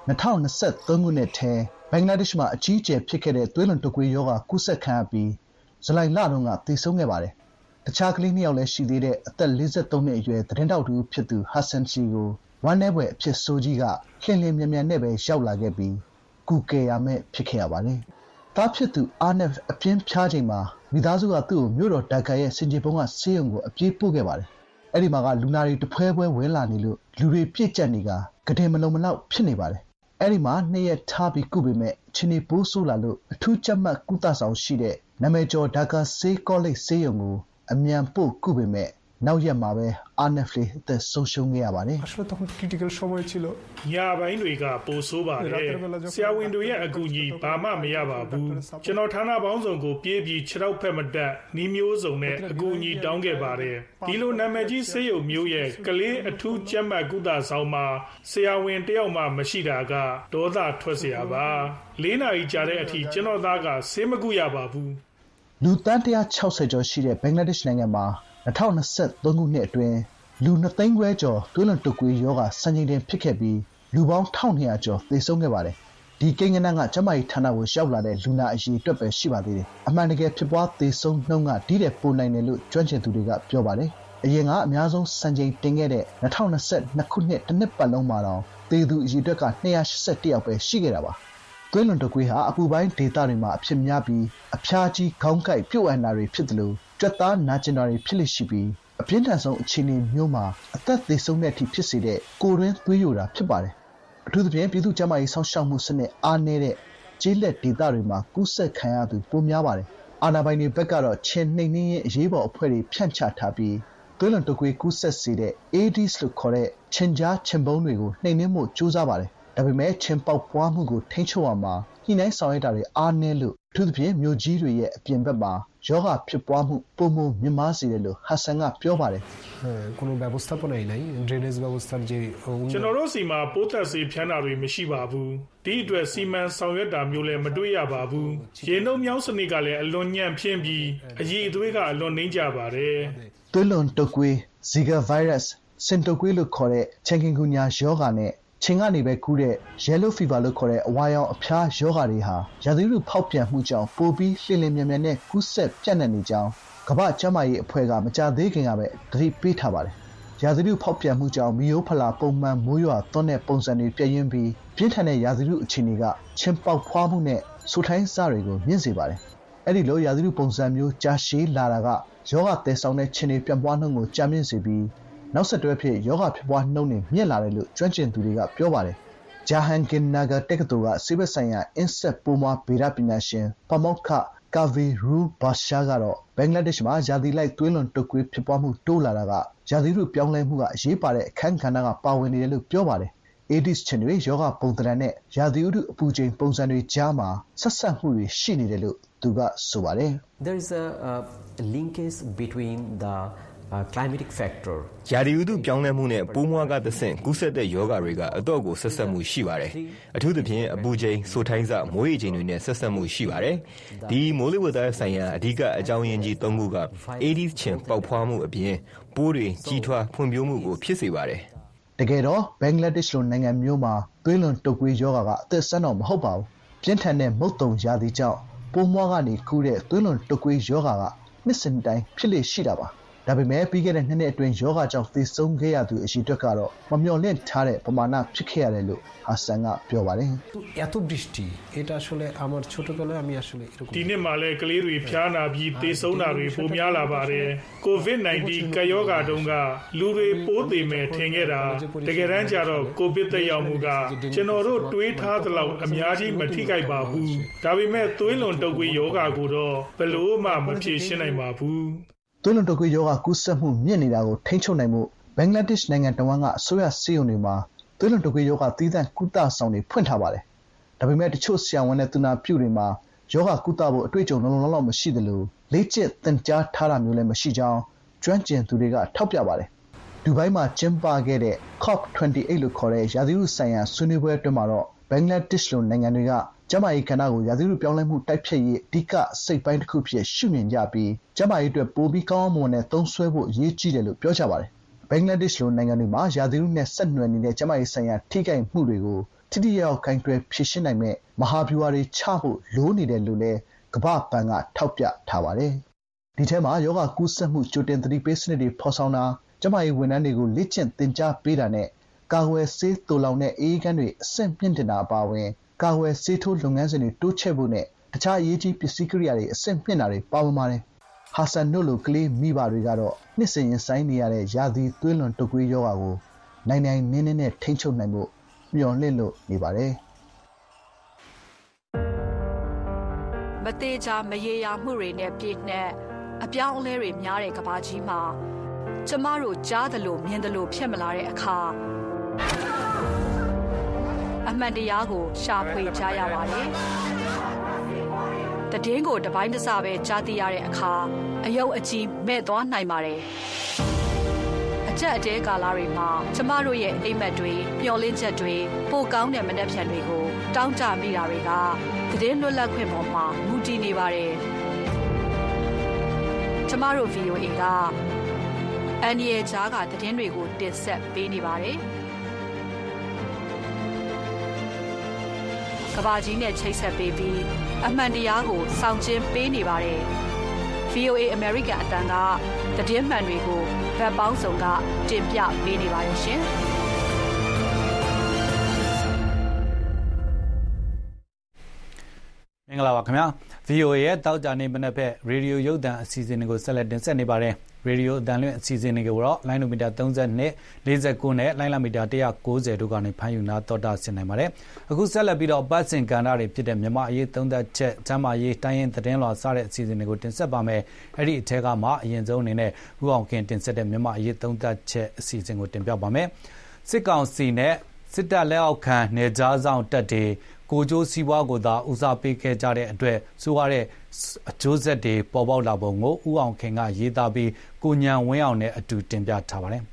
2023ခုနှစ်ထဲဘင်္ဂလားဒေ့ရှ်မှာအကြီးအကျယ်ဖြစ်ခဲ့တဲ့သွေးလွန်တုပ်ကွေးရောဂါကူးစက်ခံရပြီးဇူလိုင်လတုန်းကသေဆုံးခဲ့ပါတယ်။တခြားကလေး2ယောက်လည်းရှိသေးတဲ့အသက်43နှစ်အရွယ်သတင်းတောက်တူဖြစ်သူဟာဆန်ချီကိုဝမ်းနည်းပွဲအဖြစ်ဆိုးကြီးကလှင်လင်းမြန်မြန်နဲ့ပဲရောက်လာခဲ့ပြီးကူကယ်ရမယ်ဖြစ်ခဲ့ရပါတယ်။တားဖြစ်သူအာနက်အပြင်းဖြားချိန်မှာမိသားစုကသူ့ကိုမြို့တော်ဒါကာရဲ့စင်ကြေပုံးကဆေးရုံကိုအပြေးပို့ခဲ့ပါတယ်။အဲ့ဒီမှာကလူနာတွေတဖွဲဖွဲဝင်လာနေလို့လူတွေပြည့်ကျက်နေကကတဲ့မလုံးမလောက်ဖြစ်နေပါတယ်။အဲ့ဒီမှာ2ရက်ထားပြီးကုပေမဲ့ချင်းနေပိုးဆိုးလာလို့အထူးကြက်မှတ်ကုသဆောင်ရှိတဲ့နာမည်ကျော်ဒါကာဆေးကောလိပ်ဆေးရုံကိုအမြန်ပို့ကုပေမဲ့နောက်ရက်မှာပဲအာနက်ဖလီအသက်ဆုံးရှုံးခဲ့ရပါတယ်။ আসলে তখন ক্রিটিক্যাল সময় ছিল ညပိုင်းတွေကပိုဆိုးပါတယ်ဆရာဝန်တွေရဲ့အကူအညီဘာမှမရပါဘူးကျွန်တော်ဌာနပေါင်းစုံကိုပြေးပြီးခြေထောက်ဖက်မတက်နီးမျိုးစုံနဲ့အကူအညီတောင်းခဲ့ပါတယ်ဒီလိုနာမည်ကြီးဆေးရုံမျိုးရဲ့ကလေးအထူးကျန်းမာကုသဆောင်မှာဆရာဝန်တယောက်မှမရှိတာကဒေါသထွက်စရာပါ4နာရီကြာတဲ့အထိကျွန်တော်သားကဆေးမကုရပါဘူးလူတန်း160ကျော်ရှိတဲ့ဘင်္ဂလားဒေ့ရှ်နိုင်ငံမှာ2023ခုနှစ်အတွင်းလူ2သိန်းခွဲကျော်သွေးလွန်တုပ်ကွေးရောဂါစံချိန်တင်ဖြစ်ခဲ့ပြီးလူပေါင်း1200ကျော်သေဆုံးခဲ့ပါတယ်။ဒီကိန်းဂဏန်းကကျန်းမာရေးဌာနကိုရောက်လာတဲ့လူနာအရေအတွက်ပဲရှိပါသေးတယ်။အမှန်တကယ်ဖြစ်ပွားသေဆုံးနှုန်းကဒီတဲ့ပိုနိုင်တယ်လို့ကျွမ်းကျင်သူတွေကပြောပါတယ်။အရင်ကအများဆုံးစံချိန်တင်ခဲ့တဲ့2022ခုနှစ်တစ်နှစ်ပတ်လုံးမှာတော့သေသူအရေအတွက်က281ယောက်ပဲရှိခဲ့တာပါ။သွေးလွန်တုပ်ကွေးဟာအပူပိုင်းဒေသတွေမှာအဖြစ်များပြီးအဖျားကြီးခေါင်းကိုက်ပြုတ်အံတာတွေဖြစ်တယ်လို့ကြွက်သားနာကျင်တာတွေဖြစ်လိရှိပြီးအပြင်းထန်ဆုံးအခြေအနေမျိုးမှာအသက်သေဆုံးတဲ့အထိဖြစ်စေတဲ့ကိုယ်တွင်းသွေးယိုတာဖြစ်ပါတယ်။အထူးသဖြင့်ပြည်သူ့ကျန်းမာရေးစောင့်ရှောက်မှုစနစ်အားနည်းတဲ့ကျေးလက်ဒေသတွေမှာကူးစက်ခံရသူပိုများပါတယ်။အာဏာပိုင်တွေဘက်ကတော့ချင်းနှိမ်နှင်းရေးအရေးပေါ်အဖွဲ့တွေဖြန့်ချထားပြီးသွေးလွန်တုပ်ကွေးကူးစက်စေတဲ့ AIDS လို့ခေါ်တဲ့ချင်းကြားချင်းပုံးတွေကိုနှိမ်နှင်းမှုကြိုးစားပါတယ်။ဒါပေမဲ့ချင်းပေါက်ပွားမှုကိုထိန်းချုပ်ရမှာညှိနှိုင်းဆောင်ရွက်တာတွေအားနည်းလို့အထူးသဖြင့်မြို့ကြီးတွေရဲ့အပြင်ဘက်မှာယောဂဖြစ်ပွားမှုပုံမှန်မြင့်မားစေတယ်လို့ဟာဆန်ကပြောပါတယ်။কোনো ব্যবস্থাপনাই নাই ড্রেনেজ ব্যবস্থার যে ကျွန်တော်တို့စီမှာပိုးသက်စေဖြန်းတာတွေမရှိပါဘူး။ဒီအတွက်စီမံဆောင်ရွက်တာမျိုးလည်းမတွေ့ရပါဘူး။ရေနှုတ်မြောင်းစနစ်ကလည်းအလွန်ညံ့ဖျင်းပြီးအရည်အသွေးကအလွန်နှိမ့်ကြပါတယ်။သွေးလွန်တုပ်ကွေး Zika virus စင်တုပ်ကွေးလို့ခေါ်တဲ့ချန်ကင်ဂူညာယောဂါနဲ့ချင်းကနေပဲကူးတဲ့ yellow fever လို့ခေါ်တဲ့အဝါရောင်အဖျားယောဂါတွေဟာရာသီဥတုဖောက်ပြန်မှုကြောင့်ပိုပြီးလှိလင်းမြန်မြန်နဲ့ကူးစက်ပြန့်နှံ့နေကြောင်းကမ္ဘာ့ကျန်းမာရေးအဖွဲ့ကမကြာသေးခင်ကပဲသတိပေးထားပါတယ်။ရာသီဥတုဖောက်ပြန်မှုကြောင့်မီးရိုးဖလာပုံမှန်မိုးရွာသွန်းတဲ့ပုံစံတွေပြည့်ရင်းပြီးပြင်းထန်တဲ့ရာသီဥတုအခြေအနေကချင်းပေါက်ဖွားမှုနဲ့ဆူထိုင်းစားတွေကိုမြင့်စေပါတယ်။အဲ့ဒီလိုရာသီဥတုပုံစံမျိုးကြာရှည်လာတာကယောဂသယ်ဆောင်တဲ့ချင်းတွေပြန့်ပွားနှုန်းကိုကြာမြင့်စေပြီးနောက်ဆက်တွဲဖြစ်ယောဂဖြစ်ပွားနှုန်းတွေမြင့်လာတယ်လို့ကျွမ်းကျင်သူတွေကပြောပါတယ်။ဂျာဟန်ဂင်နာဂါတက္ကသိုလ်ကဆေးဘက်ဆိုင်ရာအင်ဆက်ပိုးမွားဗေဒပညာရှင်ပမောက္ခကာဗီရူဘာရှာကတော့ဘင်္ဂလားဒေ့ရှ်မှာရာသီလိုက်သွေးလွန်တုပ်ကွေးဖြစ်ပွားမှုတိုးလာတာကရာသီဥတုပြောင်းလဲမှုကအရေးပါတဲ့အခန်းကဏ္ဍကပါဝင်နေတယ်လို့ပြောပါတယ်။ AIDS ချင်းတွေယောဂပုံသဏ္ဍာန်နဲ့ရာသီဥတုအပူချိန်ပုံစံတွေကြားမှာဆက်ဆက်မှုတွေရှိနေတယ်လို့သူကဆိုပါတယ်။ There is a linkage between the climatic factor ရာသီဥတုပြောင်းလဲမှုနဲ့ပိုးမွှားကသဆင့်ကူးစက်တဲ့ယောဂတွေကအတော့ကိုဆက်ဆက်မှုရှိပါတယ်။အထူးသဖြင့်အပူချိန်ဆိုထိုင်းစမိုးရေချိန်တွေနဲ့ဆက်ဆက်မှုရှိပါတယ်။ဒီမိုးလေဝသဆိုင်ရာအဓိကအကြောင်းရင်းကြီး၃ခုက AIDS ချင်းပေါက်ဖွားမှုအပြင်ပိုးတွေကြီးထွားဖွံ့ဖြိုးမှုကိုဖြစ်စေပါတယ်။တကယ်တော့ဘင်္ဂလားဒေ့ရှ်လိုနိုင်ငံမျိုးမှာသွေးလွန်တုပ်ကွေးယောဂကအသက်ဆက်တော့မဟုတ်ပါဘူး။ပြင်းထန်တဲ့မုတ်တုံရာသီကြောင့်ပိုးမွှားကနေကူးတဲ့သွေးလွန်တုပ်ကွေးယောဂကနှစ်စဉ်တိုင်းဖြစ်လေရှိတာပါ။ဒါပေမဲ့ပြီးခဲ့တဲ့2နှစ်အတွင်းယောဂကြောင့်သေဆုံးခဲ့ရသူအရေအတွက်ကတော့မမျှော်လင့်ထားတဲ့ပမာဏဖြစ်ခဲ့ရတယ်လို့ဟာဆန်ကပြောပါတယ်။এত বৃষ্টি এটা আসলে আমার ছোটবেলায় আমি আসলে এরকম ဒီနှစ်မှာလည်းကလေးတွေဖျားနာပြီးသေဆုံးတာတွေပိုများလာပါတယ်။ COVID-19 ကပ်ရောဂါတုန်းကလူတွေပိုးသေမယ်ထင်ခဲ့တာတကယ်တမ်းကျတော့ကိုဗစ်သက်ရောက်မှုကကျွန်တော်တို့တွေးထားသလောက်အများကြီးမထိခိုက်ပါဘူး။ဒါပေမဲ့သွေးလွန်တုပ်ကွေးယောဂကိုတော့ဘယ်လို့မှမဖြေရှင်းနိုင်ပါဘူး။သွေးလွန်တုပ်ကွေးယောဂကူးစက်မှုမြင့်နေတာကိုထိန်းချုပ်နိုင်မှုဘင်္ဂလားဒေ့ရှ်နိုင်ငံတော်ဝန်ကအစိုးရဆေးရုံတွေမှာသွေးလွန်တုပ်ကွေးယောဂသီးသန့်ကုသဆောင်တွေဖွင့်ထားပါတယ်။ဒါပေမဲ့တချို့ဆရာဝန်နဲ့သူနာပြုတွေမှာယောဂကုသဖို့အတွေ့အကြုံလုံးလုံးမရှိသလိုလေ့ကျင့်သင်ကြားထားတာမျိုးလည်းမရှိကြောင်းကျွမ်းကျင်သူတွေကထောက်ပြပါတယ်။ဒူဘိုင်းမှာကျင်းပခဲ့တဲ့ COP28 လို့ခေါ်တဲ့ရာသီဥတုဆိုင်ရာဆွေးနွေးပွဲအတွင်းမှာတော့ဘင်္ဂလားဒေ့ရှ်လိုနိုင်ငံတွေကကျန်းမာရေးကဏ္ဍကိုရာသီဥတုပြောင်းလဲမှုတိုက်ဖျက်ရေးအဓိကစိတ်ပိုင်းတစ်ခုဖြစ်ရှုမြင်ကြပြီးကျန်းမာရေးအတွက်ပိုပြီးကောင်းအောင်မွန်တဲ့သုံးစွဲဖို့အရေးကြီးတယ်လို့ပြောကြပါတယ်။ဘင်္ဂလားဒေ့ရှ်လိုနိုင်ငံတွေမှာရာသီဥတုနဲ့ဆက်နွယ်နေတဲ့ကျန်းမာရေးဆိုင်ရာထိခိုက်မှုတွေကိုထိထိရောက်ကိုင်တွယ်ဖြေရှင်းနိုင်မဲ့မဟာဗျူဟာတွေချဖို့လိုနေတယ်လို့လည်းကမ္ဘာ့ဘဏ်ကထောက်ပြထားပါတယ်။ဒီထဲမှာယောဂကူးစက်မှုကြိုတင်သတိပေးစနစ်တွေဖော်ဆောင်တာကျန်းမာရေးဝန်ထမ်းတွေကိုလေ့ကျင့်သင်ကြားပေးတာနဲ့ကာကွယ်ဆေးသိုလှောင်တဲ့အေးခန်းတွေအဆင့်မြင့်တင်တာအပါအဝင်ကာကွယ်ဆေးထိုးလုပ်ငန်းစဉ်တွေတိုးချဲ့ဖို့နဲ့တခြားအရေးကြီးပစ္စည်းကိရိယာတွေအဆင့်မြင့်တာတွေပါဝင်ပါတယ်။ဟာဆန်တို့လိုကလေးမိဘတွေကတော့နှစ်စဉ်ရင်ဆိုင်နေရတဲ့ရာသီသွေးလွန်တုပ်ကွေးရောဂါကိုနိုင်နိုင်နင်းနင်းနဲ့ထိန်းချုပ်နိုင်ဖို့မျှော်လင့်လို့နေပါတယ်။မသေးချာမရေရာမှုတွေနဲ့ပြည့်နှက်အပြောင်းအလဲတွေများတဲ့ကမ္ဘာကြီးမှာကျမတို့ကြားသလိုမြင်သလိုဖြစ်မလာတဲ့အခါအမှန်တရားကိုရှာဖွေကြရပါတယ်။တည်င်းကိုတပိုင်းတစပဲကြားသိရတဲ့အခါအယုတ်အကြီးမဲ့သွားနိုင်ပါတယ်။အချက်အတဲကာလတွေမှာကျမတို့ရဲ့အိမ်မက်တွေမျှော်လင့်ချက်တွေပိုကောင်းတဲ့မနှက်ဖြန်တွေကိုတောင်းကြမိတာတွေကတည်င်းလွတ်လပ်ခွင့်ပေါ်မှာမူတည်နေပါတယ်။ကျမတို့ VOA ကအန်ဒီရဲ့ကြားကတည်င်းတွေကိုတင်ဆက်ပေးနေပါတယ်။ကဘာကြီးနဲ့ချိတ်ဆက်ပေးပြီးအမှန်တရားကိုဆောင်ကျဉ်ပေးနေပါတယ်။ VOA American အတန်းကသတင်းမှန်တွေကိုဗတ်ပေါင်းစုံကတင်ပြပေးနေပါတယ်ရှင်။မင်္ဂလာပါခင်ဗျာ VOA ရဲ့တောက်ကြနေမနေ့ဖက်ရေဒီယိုရုပ်သံအစီအစဉ်တွေကိုဆက်လက်တင်ဆက်နေပါတယ်ရေဒီယိုအတန်လွင့်အစီအစဉ်တွေကိုတော့လိုင်းနိုမီတာ32 49နဲ့လိုင်းလာမီတာ190တို့ကနေဖမ်းယူနာတော်တာဆင်နိုင်ပါတယ်အခုဆက်လက်ပြီးတော့ပတ်စင်ကဏ္ဍတွေဖြစ်တဲ့မြန်မာအရေးသုံးသက်ချက်ကျမ်းမာရေးတိုင်းရင်သတင်းလွှာစတဲ့အစီအစဉ်တွေကိုတင်ဆက်ပါမယ်အဲ့ဒီအထက်ကမှအရင်ဆုံးအနေနဲ့ဦးအောင်ခင်တင်ဆက်တဲ့မြန်မာအရေးသုံးသက်ချက်အစီအစဉ်ကိုတင်ပြပါမယ်စစ်ကောင်စီနဲ့စစ်တပ်လက်အောက်ခံနေကြားဆောင်တပ်တွေကိုကျိုးစီးပွားကိုသာဦးစားပေးခဲ့ကြတဲ့အတွက်ဆိုရတဲ့အကျိုးဆက်တွေပေါ်ပေါက်လာပုံကိုဦးအောင်ခင်ကရေးသားပြီးကိုညံဝင်းအောင်နဲ့အတူတင်ပြထားပါတယ်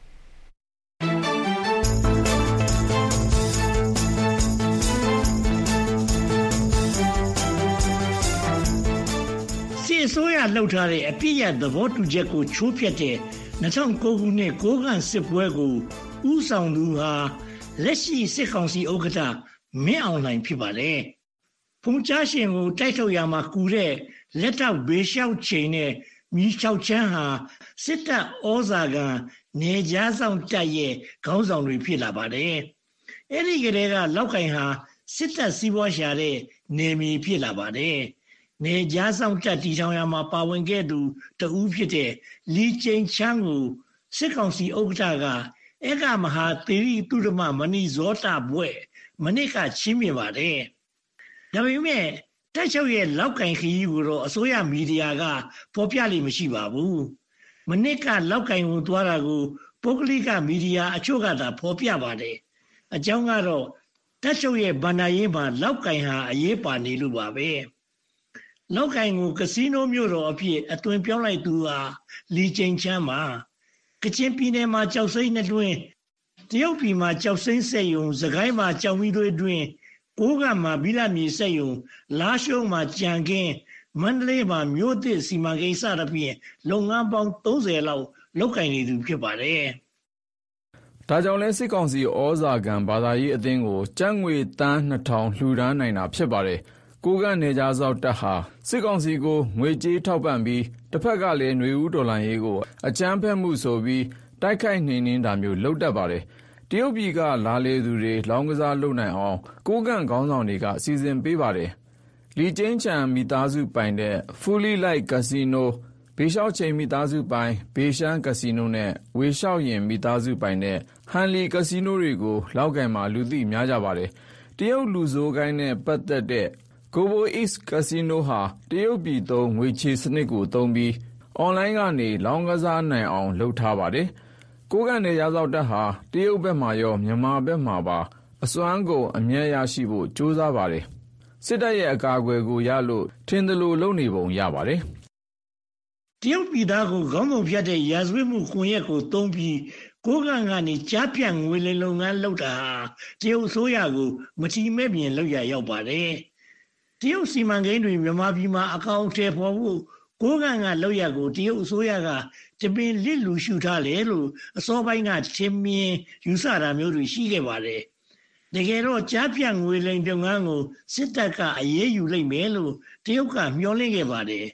စစ်အစိုးရလှုပ်ထားတဲ့အပြစ်ရသဘောတူချက်ကိုချိုးဖျက်တဲ့2009ခုနှစ်ကိုးကန့်စစ်ပွဲကိုဦးဆောင်သူဟာလက်ရှိစစ်ကောင်စီဥက္ကဋ္ဌမင်းအောင်လှိုင်ဖြစ်ပါတယ်။ဖုန်ကြားရှင်ကိုတိုက်ထုတ်ရမှာကူတဲ့လက်ထောက်ဘေးလျှောက်ချိန်နဲ့မြီးချောက်ချမ်းဟာစစ်တပ်ဩဇာကနေကြားဆောင်တပ်ရဲ့ခေါင်းဆောင်တွေဖြစ်လာပါတယ်။အဲဒီကလေးကလောက်ကင်ဟာစစ်တပ်စီးပွားရှာတဲ့နေမီဖြစ်လာပါတယ်။နေကြားဆောင်တပ်တီထောင်ရမှာပါဝင်ခဲ့သူတဦးဖြစ်တဲ့လီကျင်းချမ်းကိုစစ်ကောင်စီဥက္ကဋ္ဌကဧကမဟာသေရီသူရမမဏိဇောတာဘွဲ့မနစ်ကချင်းမြင်ပါတယ်။ဒါပေမဲ့တက်ချုပ်ရဲ့လောက်ကင်ခရီးကိုတော့အစိုးရမီဒီယာကဖော်ပြလိမ့်မရှိပါဘူး။မနစ်ကလောက်ကင်ကိုသွားတာကိုပုဂ္ဂလိကမီဒီယာအချို့ကသာဖော်ပြပါတယ်။အကြောင်းကတော့တက်ချုပ်ရဲ့ဗန္ဒာရေးမှာလောက်ကင်ဟာအရေးပါနေလို့ပါပဲ။လောက်ကင်ကိုကစီနိုမြို့တော်အဖြစ်အသွင်ပြောင်းလိုက်သူဟာလီကျင်းချမ်းပါကချင်ပြည်နယ်မှာကြောက်စိမ့်နှတွင်းတရုတ်ပြည်မှာကြောက်စိမ့်ဆက်ယုံစကိုင်းမှာကြောင်မီသွေးတွင်ကိုးကမှာဘီလာမြေဆက်ယုံလာရှုံးမှာကြံကင်းမန္တလေးမှာမြို့သစ်စီမံကိန်းစသဖြင့်လုပ်ငန်းပေါင်း30လောက်လုပ်ကိုင်နေသူဖြစ်ပါတယ်။ဒါကြောင့်လဲစစ်ကောင်စီဩဇာခံဘာသာရေးအသင်းကိုကျပ်ငွေတန်း2000လှူဒန်းနိုင်တာဖြစ်ပါတယ်။ကိုးကနေကြားစောက်တပ်ဟာစစ်ကောင်စီကိုငွေကြေးထောက်ပံ့ပြီးတစ်ဖက်ကလည်းຫນွေဦးဒေါ်လာရေးကိုအကြမ်းဖက်မှုဆိုပြီးတိုက်ခိုက်နှိမ်နင်းတာမျိုးလုပ်တတ်ပါတယ်။တရုတ်ပြည်ကလာလေသူတွေလောင်းကစားလုပ်နိုင်အောင်ကိုးကန့်ခေါင်းဆောင်တွေကစီစဉ်ပေးပါတယ်။လီကျင်းချံမိသားစုပိုင်တဲ့ Fully Light Casino ဘေးလျှောက်ချိန်မိသားစုပိုင်ဘေးရှမ်းကစီနိုနဲ့ဝေလျှောက်ရင်မိသားစုပိုင်တဲ့ဟန်လီကစီနိုတွေကိုလောက်ကန်မှာလူသိများကြပါတယ်။တရုတ်လူဆိုးကိုင်းနဲ့ပတ်သက်တဲ့ Global East Casino ဟာတရုတ်ပြည်သုံးငွေချေစနစ်ကိုသုံးပြီးအွန်လိုင်းကနေလောင်းကစားနိုင်အောင်လုပ်ထားပါတယ်။ကိုးကန်နယ်ရာစောက်တပ်ဟာတရုတ်ဘက်မှာရောမြန်မာဘက်မှာပါအစွမ်းကုန်အမြတ်ရရှိဖို့ကြိုးစားပါတယ်။စစ်တပ်ရဲ့အကာအကွယ်ကိုရလို့ထင်သလိုလုပ်နေပုံရပါတယ်။တရုတ်ပြည်သားကိုခေါင်းပုံဖြတ်တဲ့ရာဇဝတ်မှုကွန်ရက်ကိုသုံးပြီးကိုးကန်ကနေကြားပြန့်ငွေလိမ်လုပ်ငန်းလုပ်တာဟာတရုတ်အစိုးရကိုမထီမဲ့ပြင်လုပ်ရရောက်ပါတယ်။တရုတ်စီမံကိန်းတွေမြန်မာပြည်မှာအကောင့်ထဲပေါ်ဖို့ကိုးကန်ကလောက်ရကိုတရုတ်အစိုးရကတပင်လစ်လူရှုထားတယ်လို့အစောပိုင်းကထင်မြင်ယူဆတာမျိုးတွေရှိခဲ့ပါတယ်။တကယ်တော့ကြားပြန့်ငွေလိမ်လုပ်ငန်းကိုစစ်တပ်ကအရေးယူလိုက်မယ်လို့တရုတ်ကမျှော်လင့်ခဲ့ပါတယ်။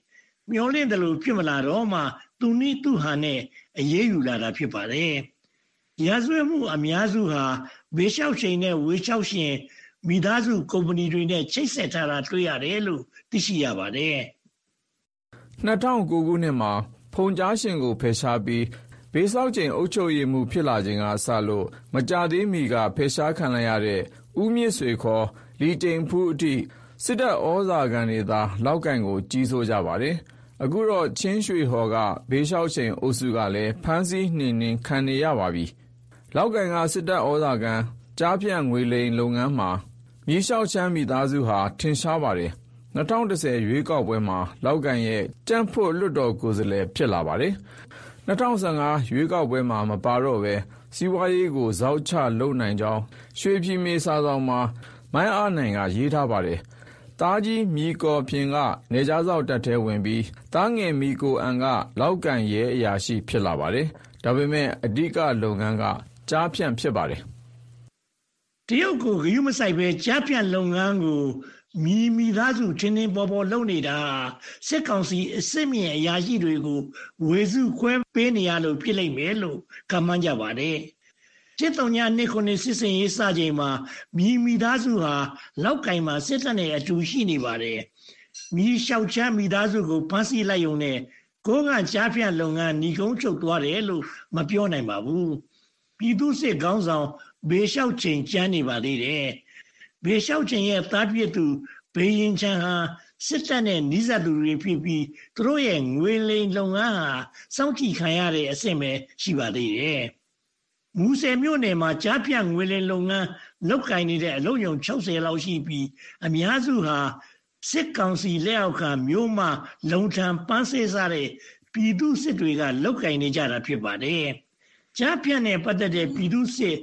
မျောလင့်တယ်လို့ဖြစ်မလာတော့မှသူနည်းသူဟန်နဲ့အရေးယူလာတာဖြစ်ပါတယ်။ရာဇဝတ်မှုအများစုဟာဘေးလျှောက်ချိန်နဲ့ဝေလျှောက်ရှင်မိသားစုကုမ္ပဏီတွေနဲ့ချိတ်ဆက်ထားတာတွေ့ရတယ်လို့သိရှိရပါတယ်။2009ခုနှစ်မှာဖုန်ကြားရှင်ကိုဖယ်ရှားပြီးဘေးဆောက်ချိန်အုပ်ချုပ်ရေးမှုဖြစ်လာခြင်းကစလို့မကြသေးမီကဖယ်ရှားခံလိုက်ရတဲ့ဦးမြင့်ဆွေခေါ်လီတိန်ဖူးအထိစစ်တပ်ဩဇာခံတွေသာလောက်ကင်ကိုကြီးစိုးကြပါတယ်။အခုတော့ချင်းရွှေဟော်ကဘေးလျှောက်ချိန်အုပ်စုကလည်းဖမ်းဆီးနှင်နှင်းခံနေရပါပြီ။လောက်ကင်ကစစ်တပ်ဩဇာခံကြားဖြန့်ငွေလိမ်လုပ်ငန်းမှာမြေလျှောက်ချမ်းမိသားစုဟာထင်ရှားပါတယ်။2010ရွေးကောက်ပွဲမှာလောက်ကင်ရဲ့ကြံ့ဖို့လွတ်တော်ကိုယ်စားလှယ်ဖြစ်လာပါတယ်။2015ရွေးကောက်ပွဲမှာမပါတော့ပဲစီးပွားရေးကိုဇောက်ချလုပ်နိုင်ကြောင်းရွှေပြည်မေစာဆောင်မှာမိုင်းအားနိုင်ကရေးထားပါတယ်။သားကြီးမီကော်ဖြင်ကနေကြားစောက်တပ်ထဲဝင်ပြီးသားငယ်မီကိုအန်ကလောက်ကန်ရဲအရာရှိဖြစ်လာပါတယ်။ဒါပေမဲ့အဓိကလုပ်ငန်းကကြားဖြန့်ဖြစ်ပါတယ်။တရုတ်ကိုဂရုမစိုက်ပဲကြားဖြန့်လုပ်ငန်းကိုမိသားစုထင်းထင်းပေါ်ပေါ်လုပ်နေတာစစ်ကောင်စီအစစ်မြင့်အရာရှိတွေကိုဝေစုခွဲပေးနေရလို့ဖြစ်လိမ့်မယ်လို့ခန့်မှန်းကြပါတယ်။စစ်တုံညာနှစ်ခုနှစ်စစ်စင်ရေးစချိန်မှာမိသားစုဟာလောက်ကင်မှာစစ်တပ်နဲ့အတူရှိနေပါတယ်။လျှောက်ချမ်းမိသားစုကိုဖမ်းဆီးလိုက်ုံနဲ့ကိုကကြားဖြန့်လုပ်ငန်းညီကုန်းချုပ်သွားတယ်လို့မပြောနိုင်ပါဘူး။ပြည်သူစစ်ခေါင်းဆောင်ဘေးလျှောက်ချိန်ကျန်းနေပါသေးတယ်။ဘေးလျှောက်ချိန်ရဲ့သားပြည့်သူဘေးရင်ချမ်းဟာစစ်တပ်နဲ့နှိစက်သူတွေဖြစ်ပြီးသူတို့ရဲ့ငွေလိမ်လုပ်ငန်းဟာစောင့်ကြည့်ခံရတဲ့အဆင့်ပဲရှိပါသေးတယ်။မူဆယ်မြို့နယ်မှာကြားဖြန့်ငွေလိမ်လုပ်ငန်းလုပ်ကိုင်နေတဲ့အလုပ်ရုံ60လောက်ရှိပြီးအများစုဟာစစ်ကောင်စီလက်အောက်ခံမြို့မှလုံထံပန်းစေးစားတဲ့ပြည်သူစစ်တွေကလုပ်ကိုင်နေကြတာဖြစ်ပါတယ်။ကြားဖြန့်နဲ့ပတ်သက်တဲ့ပြည်သူစစ်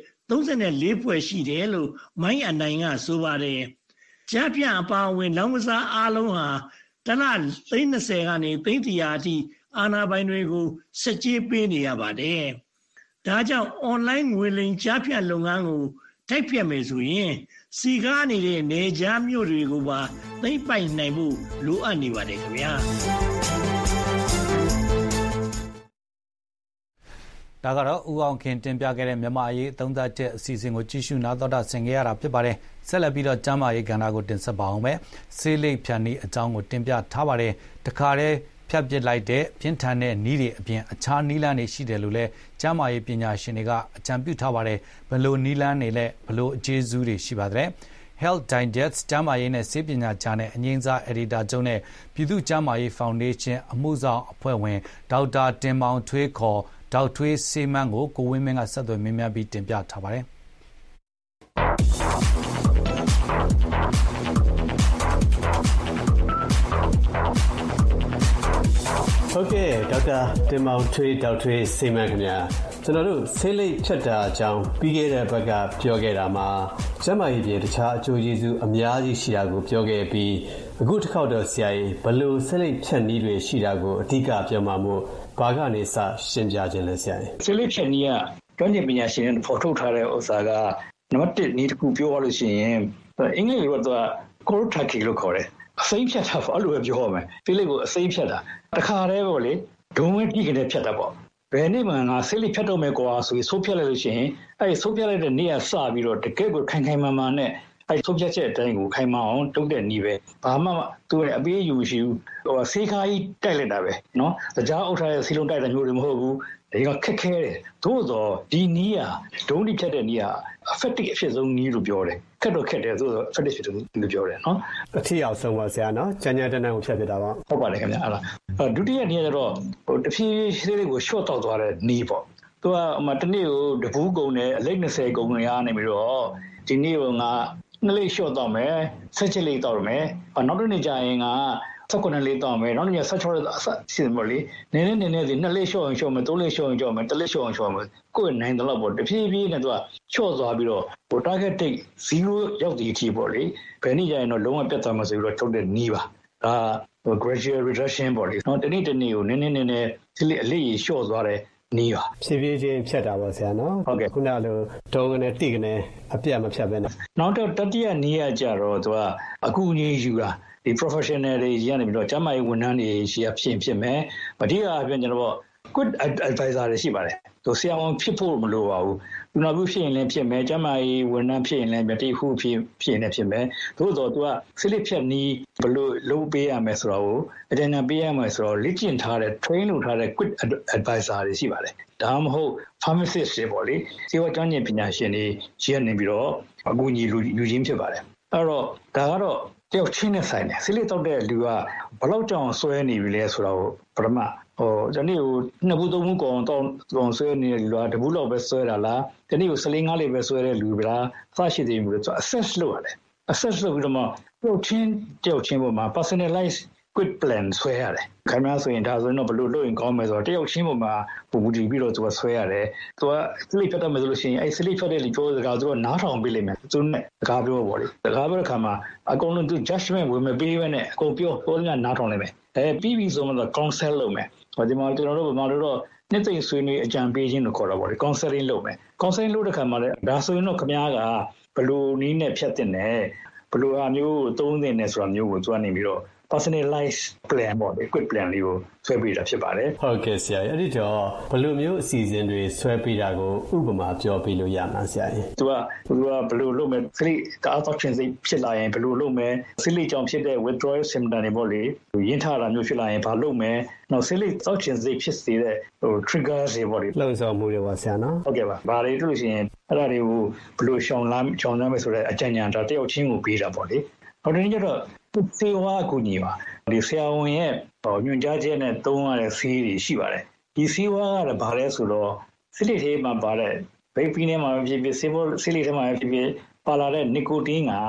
34ဖွဲ့ရှိတယ်လို့မိုင်းအနိုင်ကဆိုပါတယ်။ကြားဖြန့်အပါအဝင်လောင်းကစားအားလုံးဟာတလ30ကနေ300အထိအာဏာပိုင်တွေကိုစစ်ကြေးပေးနေရပါတယ်။ဒါကြောင့် online ငွေလိမ်ကြားဖြန့်လုပ်ငန်းကိုတိုက်ဖြတ်မယ်ဆိုရင်စီကားနေတဲ့နေကြားမြို့တွေကိုပါသိမ့်ပိုက်နိုင်ဖို့လိုအပ်နေပါတယ်ခင်ဗျာ။ဒါကတော့ဦးအောင်ခင်တင်ပြခဲ့တဲ့မြန်မာအရေးသုံးသပ်ချက်အစီအစဉ်ကိုကြည့်ရှုနားတော်တာဆင်ခဲ့ရတာဖြစ်ပါတယ်။ဆက်လက်ပြီးတော့ကျမ်းမာရေးကဏ္ဍကိုတင်ဆက်ပါအောင်မယ်။ဆေးလိပ်ဖြန်နည်းအကြောင်းကိုတင်ပြထားပါတယ်။တခါတည်းဖြတ်ပစ်လိုက်တဲ့ပြင်းထန်တဲ့နည်းတွေအပြင်အခြားနည်းလမ်းတွေရှိတယ်လို့လည်းကျမ်းမာရေးပညာရှင်တွေကအကြံပြုထားပါတယ်။ဘယ်လိုနည်းလမ်းတွေလဲဘယ်လိုအကျေးဇူးတွေရှိပါသလဲ။ Health Digest ကျမ်းမာရေးနဲ့ဆေးပညာဂျာနယ်အငြိမ်းစားအယ်ဒီတာချုပ်နဲ့ပြည်သူ့ကျမ်းမာရေးဖောင်ဒေးရှင်းအမှုဆောင်အဖွဲ့ဝင်ဒေါက်တာတင်မောင်ထွေးခေါ်ဒေါက်ထွေးစေမန်းကိုကိုဝင်းမင်းကဆက်သွယ်မေးမြန်းပြီးတင်ပြထားပါတယ်။ဟုတ်ကဲ့ဒေါက်တာတင်မောင်ထွေးဒေါက်ထွေးစေမန်းခင်ဗျာကျွန်တော်တို့ဆေးလိပ်ဖြတ်တာအကြောင်းပြီးခဲ့တဲ့ဘက်ကပြောခဲ့တာမှာကျန်းမာရေးပြင်တခြားအကျိုးကျေးဇူးအများကြီးရှိတာကိုပြောခဲ့ပြီးအခုတစ်ခေါက်တော့ဆရာကြီးဘလို့ဆေးလိပ်ဖြတ်နည်းတွေရှိတာကိုအဓိကပြောမှာမို့ဘာကနေစရှင်းပြခြင်းလဲဆရာကြီးဆေးလိပ်ဖြတ်နည်းကကျွမ်းကျင်ပညာရှင်တွေဖော်ထုတ်ထားတဲ့ဥစ္စာကနံပါတ်1နည်းတစ်ခုပြောရလို့ရှိရင်အင်္ဂလိပ်လိုတော့ cold turkey လို့ခေါ်တယ်အစိမ်းဖြတ်တာပေါ့အဲ့လိုပဲပြောရမယ်ဆေးလိပ်ကိုအစိမ်းဖြတ်တာတခါတည်းပေါ့လေဒုံဝင်ပြီးကနေဖြတ်တာပေါ့ဘယ်နေ့မှငါဆေးလိပ်ဖြတ်တော့မယ်ကွာဆိုပြီးဆိုးဖြတ်လိုက်လို့ရှိရင်အဲ့ဆိုးဖြတ်လိုက်တဲ့နေ့ကစပြီးတော့တကယ့်ကိုခိုင်ခိုင်မာမာနဲ့အဲ့ဆိုးဖြတ်ချက်အတိုင်းကိုခိုင်မာအောင်တုတ်တဲ့နည်းပဲဘာမှသူ့ရဲ့အပေးအယူမရှိဘူးဟိုဆေးခါးကြီးတိုက်လိုက်တာပဲနော်ကြားအုပ်ထားတဲ့စီလုံးတိုက်တဲ့မျိုးတွေမဟုတ်ဘူးဒီကခက်ခဲတယ်သို့တော့ဒီနည်းဟာဒုံးတိဖြတ်တဲ့နည်းဟာ effective အဖြစ်ဆုံးနည်းလို့ပြောတယ်ခက်တော့ခက်တယ်သို့တော့ effective ဖြစ်တယ်လို့ပြောတယ်နော်အထီအောင်ဆုံးပါဆရာနော်ကြမ်းကြမ်းတမ်းတမ်းကိုဖြတ်ပြတာပါဟုတ်ပါတယ်ခင်ဗျာအဲ့ဒါဒုတိယနည်းကတော့ဟိုတဖြည်းဖြည်းလေးကို short တောက်သွားတဲ့နည်းပေါ့သူကတနေ့ကိုတပူးကုန်နဲ့အလိပ်20ကုန်ရနေပြီးတော့ဒီနေ့ကငါ2လိပ် short တောက်မယ်17လိပ်တောက်မယ်နောက်တစ်နေ့ကျရင်က19လေးတောက်မယ်နောက်နေ့16လေးရှင်းမလို့လေနည်းနည်းစီ2လေး short အောင် short မယ်3လေး short အောင် short မယ်1လေး short အောင် short မယ်ကိုယ်နိုင်တယ်လို့ပေါ့တဖြည်းဖြည်းနဲ့သူက short သွားပြီးတော့ဟို target date 0ရောက်တဲ့အထိပေါ့လေဘယ်နည်းကျရင်တော့လုံးဝပြတ်သွားမှာဆိုပြီးတော့ထုတ်တဲ့နည်းပါဒါ gradual reduction ပေါ့လေနော်တနေ့ကိုနည်းနည်းဆေးလိပ်အလေးကြီး short သွားတယ်နီးပါဖြည်းဖြည်းချင်းဖြတ်တာပေါ့ဆရာနော်ဟုတ်ကဲ့ခုနလိုဒုံကနေတိကနေအပြတ်မဖြတ်ပဲနဲ့နောက်တော့တတိယနီးရကြတော့သူကအကူအညီယူတာဒီ professional တွေကြီးကနေပြီးတော့ကျန်းမာရေးဝန်ထမ်းတွေရှိရဖြစ်မယ်အဓိကအပြင်ကျွန်တော် good advisor တွေရှိပါတယ်သူဆရာဝန်ဖြစ်ဖို့မလိုပါဘူးလူနာပြုဖြစ်ရင်လည်းဖြစ်မယ်ကျန်းမာရေးဝန်ထမ်းဖြစ်ရင်လည်းတိခုဖြစ်နေဖြစ်မယ်သို့တော့သူကဖိလစ်ဖြတ်နီးဘလို့လုပ်ပေးရမယ်ဆိုတော့အတင်ပေးရမယ်ဆိုတော့လေ့ကျင့်ထားတဲ့ train လုပ်ထားတဲ့ good advisor တွေရှိပါတယ်ဒါမှမဟုတ် pharmacist တွေပေါ့လေဆေးဝါးကျွမ်းကျင်ပညာရှင်တွေရှိနေပြီးတော့အကူအညီလူချင်းဖြစ်ပါတယ်အဲ့တော့ဒါကတော့တယောက်ချင်းနဲ့ဆိုင်တယ်ဖိလစ်တောက်တဲ့လူကဘလောက်ကြောင်ဆွဲနေပြီလဲဆိုတော့ပထမဒီနေ့ကိုနှစ်ဘူးသုံးဘူးကောင်ဆွဲနေတဲ့လူကတဘူးလောက်ပဲဆွဲတာလားဒီနေ့ကို14 15လေးပဲဆွဲတဲ့လူပဲလားအစရှိသေးဘူးလို့ assess လုပ်ရတယ် assess လုပ်ပြီးတော့မှတယောက်ချင်းပေါ်မှာ personalize good plan ဆွဲရတယ်ခင်ဗျားဆိုရင်ဒါဆိုရင်တော့ဘလို့လုပ်ရင်ကောင်းမယ်ဆိုတော့တယောက်ချင်းပေါ်မှာပူပူတည်ပြီးတော့သူကဆွဲရတယ်သူက sleep ဖြတ်တယ်မယ်ဆိုလို့ရှိရင်အဲ sleep ဖြတ်တဲ့လူပြောစကားသူကနားထောင်ပေးလိမ့်မယ်သူနဲ့စကားပြောပေါ့လေစကားပြောတဲ့ခါမှာအကုန်လုံးသူ judgment ဝင်မပေးဘဲနဲ့အကုန်ပြောလို့နားထောင်လိမ့်မယ်ပြီးပြီဆိုမှတော့ counsel လုပ်မယ်ဒီမှာကျွန်တော်တို့ဗမာတို့တော့နှစ်သိမ့်ဆွေးနွေးအကြံပေးခြင်းလို့ခေါ်တာပေါ့လေ counseling လုပ်မယ် counseling လုပ်တဲ့ခါမှာလည်းဒါဆိုရင်တော့ခင်ဗျားကဘလို့နည်းနဲ့ဖြတ်တင်တယ်ဘလို့ဟာမျိုးသုံးတင်တယ်ဆိုတာမျိုးကိုသူကနေပြီးတော့personalized plan ပေါ့လေ quick plan လေးကိုဆွဲပေးတာဖြစ်ပါတယ်ဟုတ်ကဲ့ဆရာအဲ့ဒီတော့ဘယ်လိုမျိုးအစီအစဉ်တွေဆွဲပေးတာကိုဥပမာပြောပြလို့ရမှာဆရာကြီးသူကဘယ်လိုလုပ်မလဲစိတ်ကားတော့ချင်းစိတ်ဖြစ်လာရင်ဘယ်လိုလုပ်မလဲစိတ်ကြောင့်ဖြစ်တဲ့ withdrawal symptom တွေပေါ့လေရင်းထားတာမျိုးဖြစ်လာရင်ဘာလုပ်မလဲနောက်စိတ်တော့ချင်းစိတ်ဖြစ်စေတဲ့triggers တွေပေါ့လေလှုပ်ဆောင်မှုတွေပါဆရာနော်ဟုတ်ကဲ့ပါဘာတွေတွေ့လို့ရှိရင်အဲ့ဒါတွေကိုဘယ်လိုရှောင်လမ်းမယ်ဆိုတဲ့အကြံဉာဏ်တယောက်ချင်းကိုပေးတာပေါ့လေဟိုတနေ့ကျတော့ဆေးဝါးအကူအညီပါဒီဆရာဝန်ရဲ့ညွှန်ကြားချက်နဲ့သုံးရတဲ့ဆေးတွေရှိပါတယ်ဒီဆေးဝါးကလည်းဘာလဲဆိုတော့စိလိထဲမှာပါတဲ့ဘိတ်ပီးထဲမှာဖြစ်ဖြစ်စိလိထဲမှာဖြစ်ဖြစ်ပါလာတဲ့နီကိုတင်းက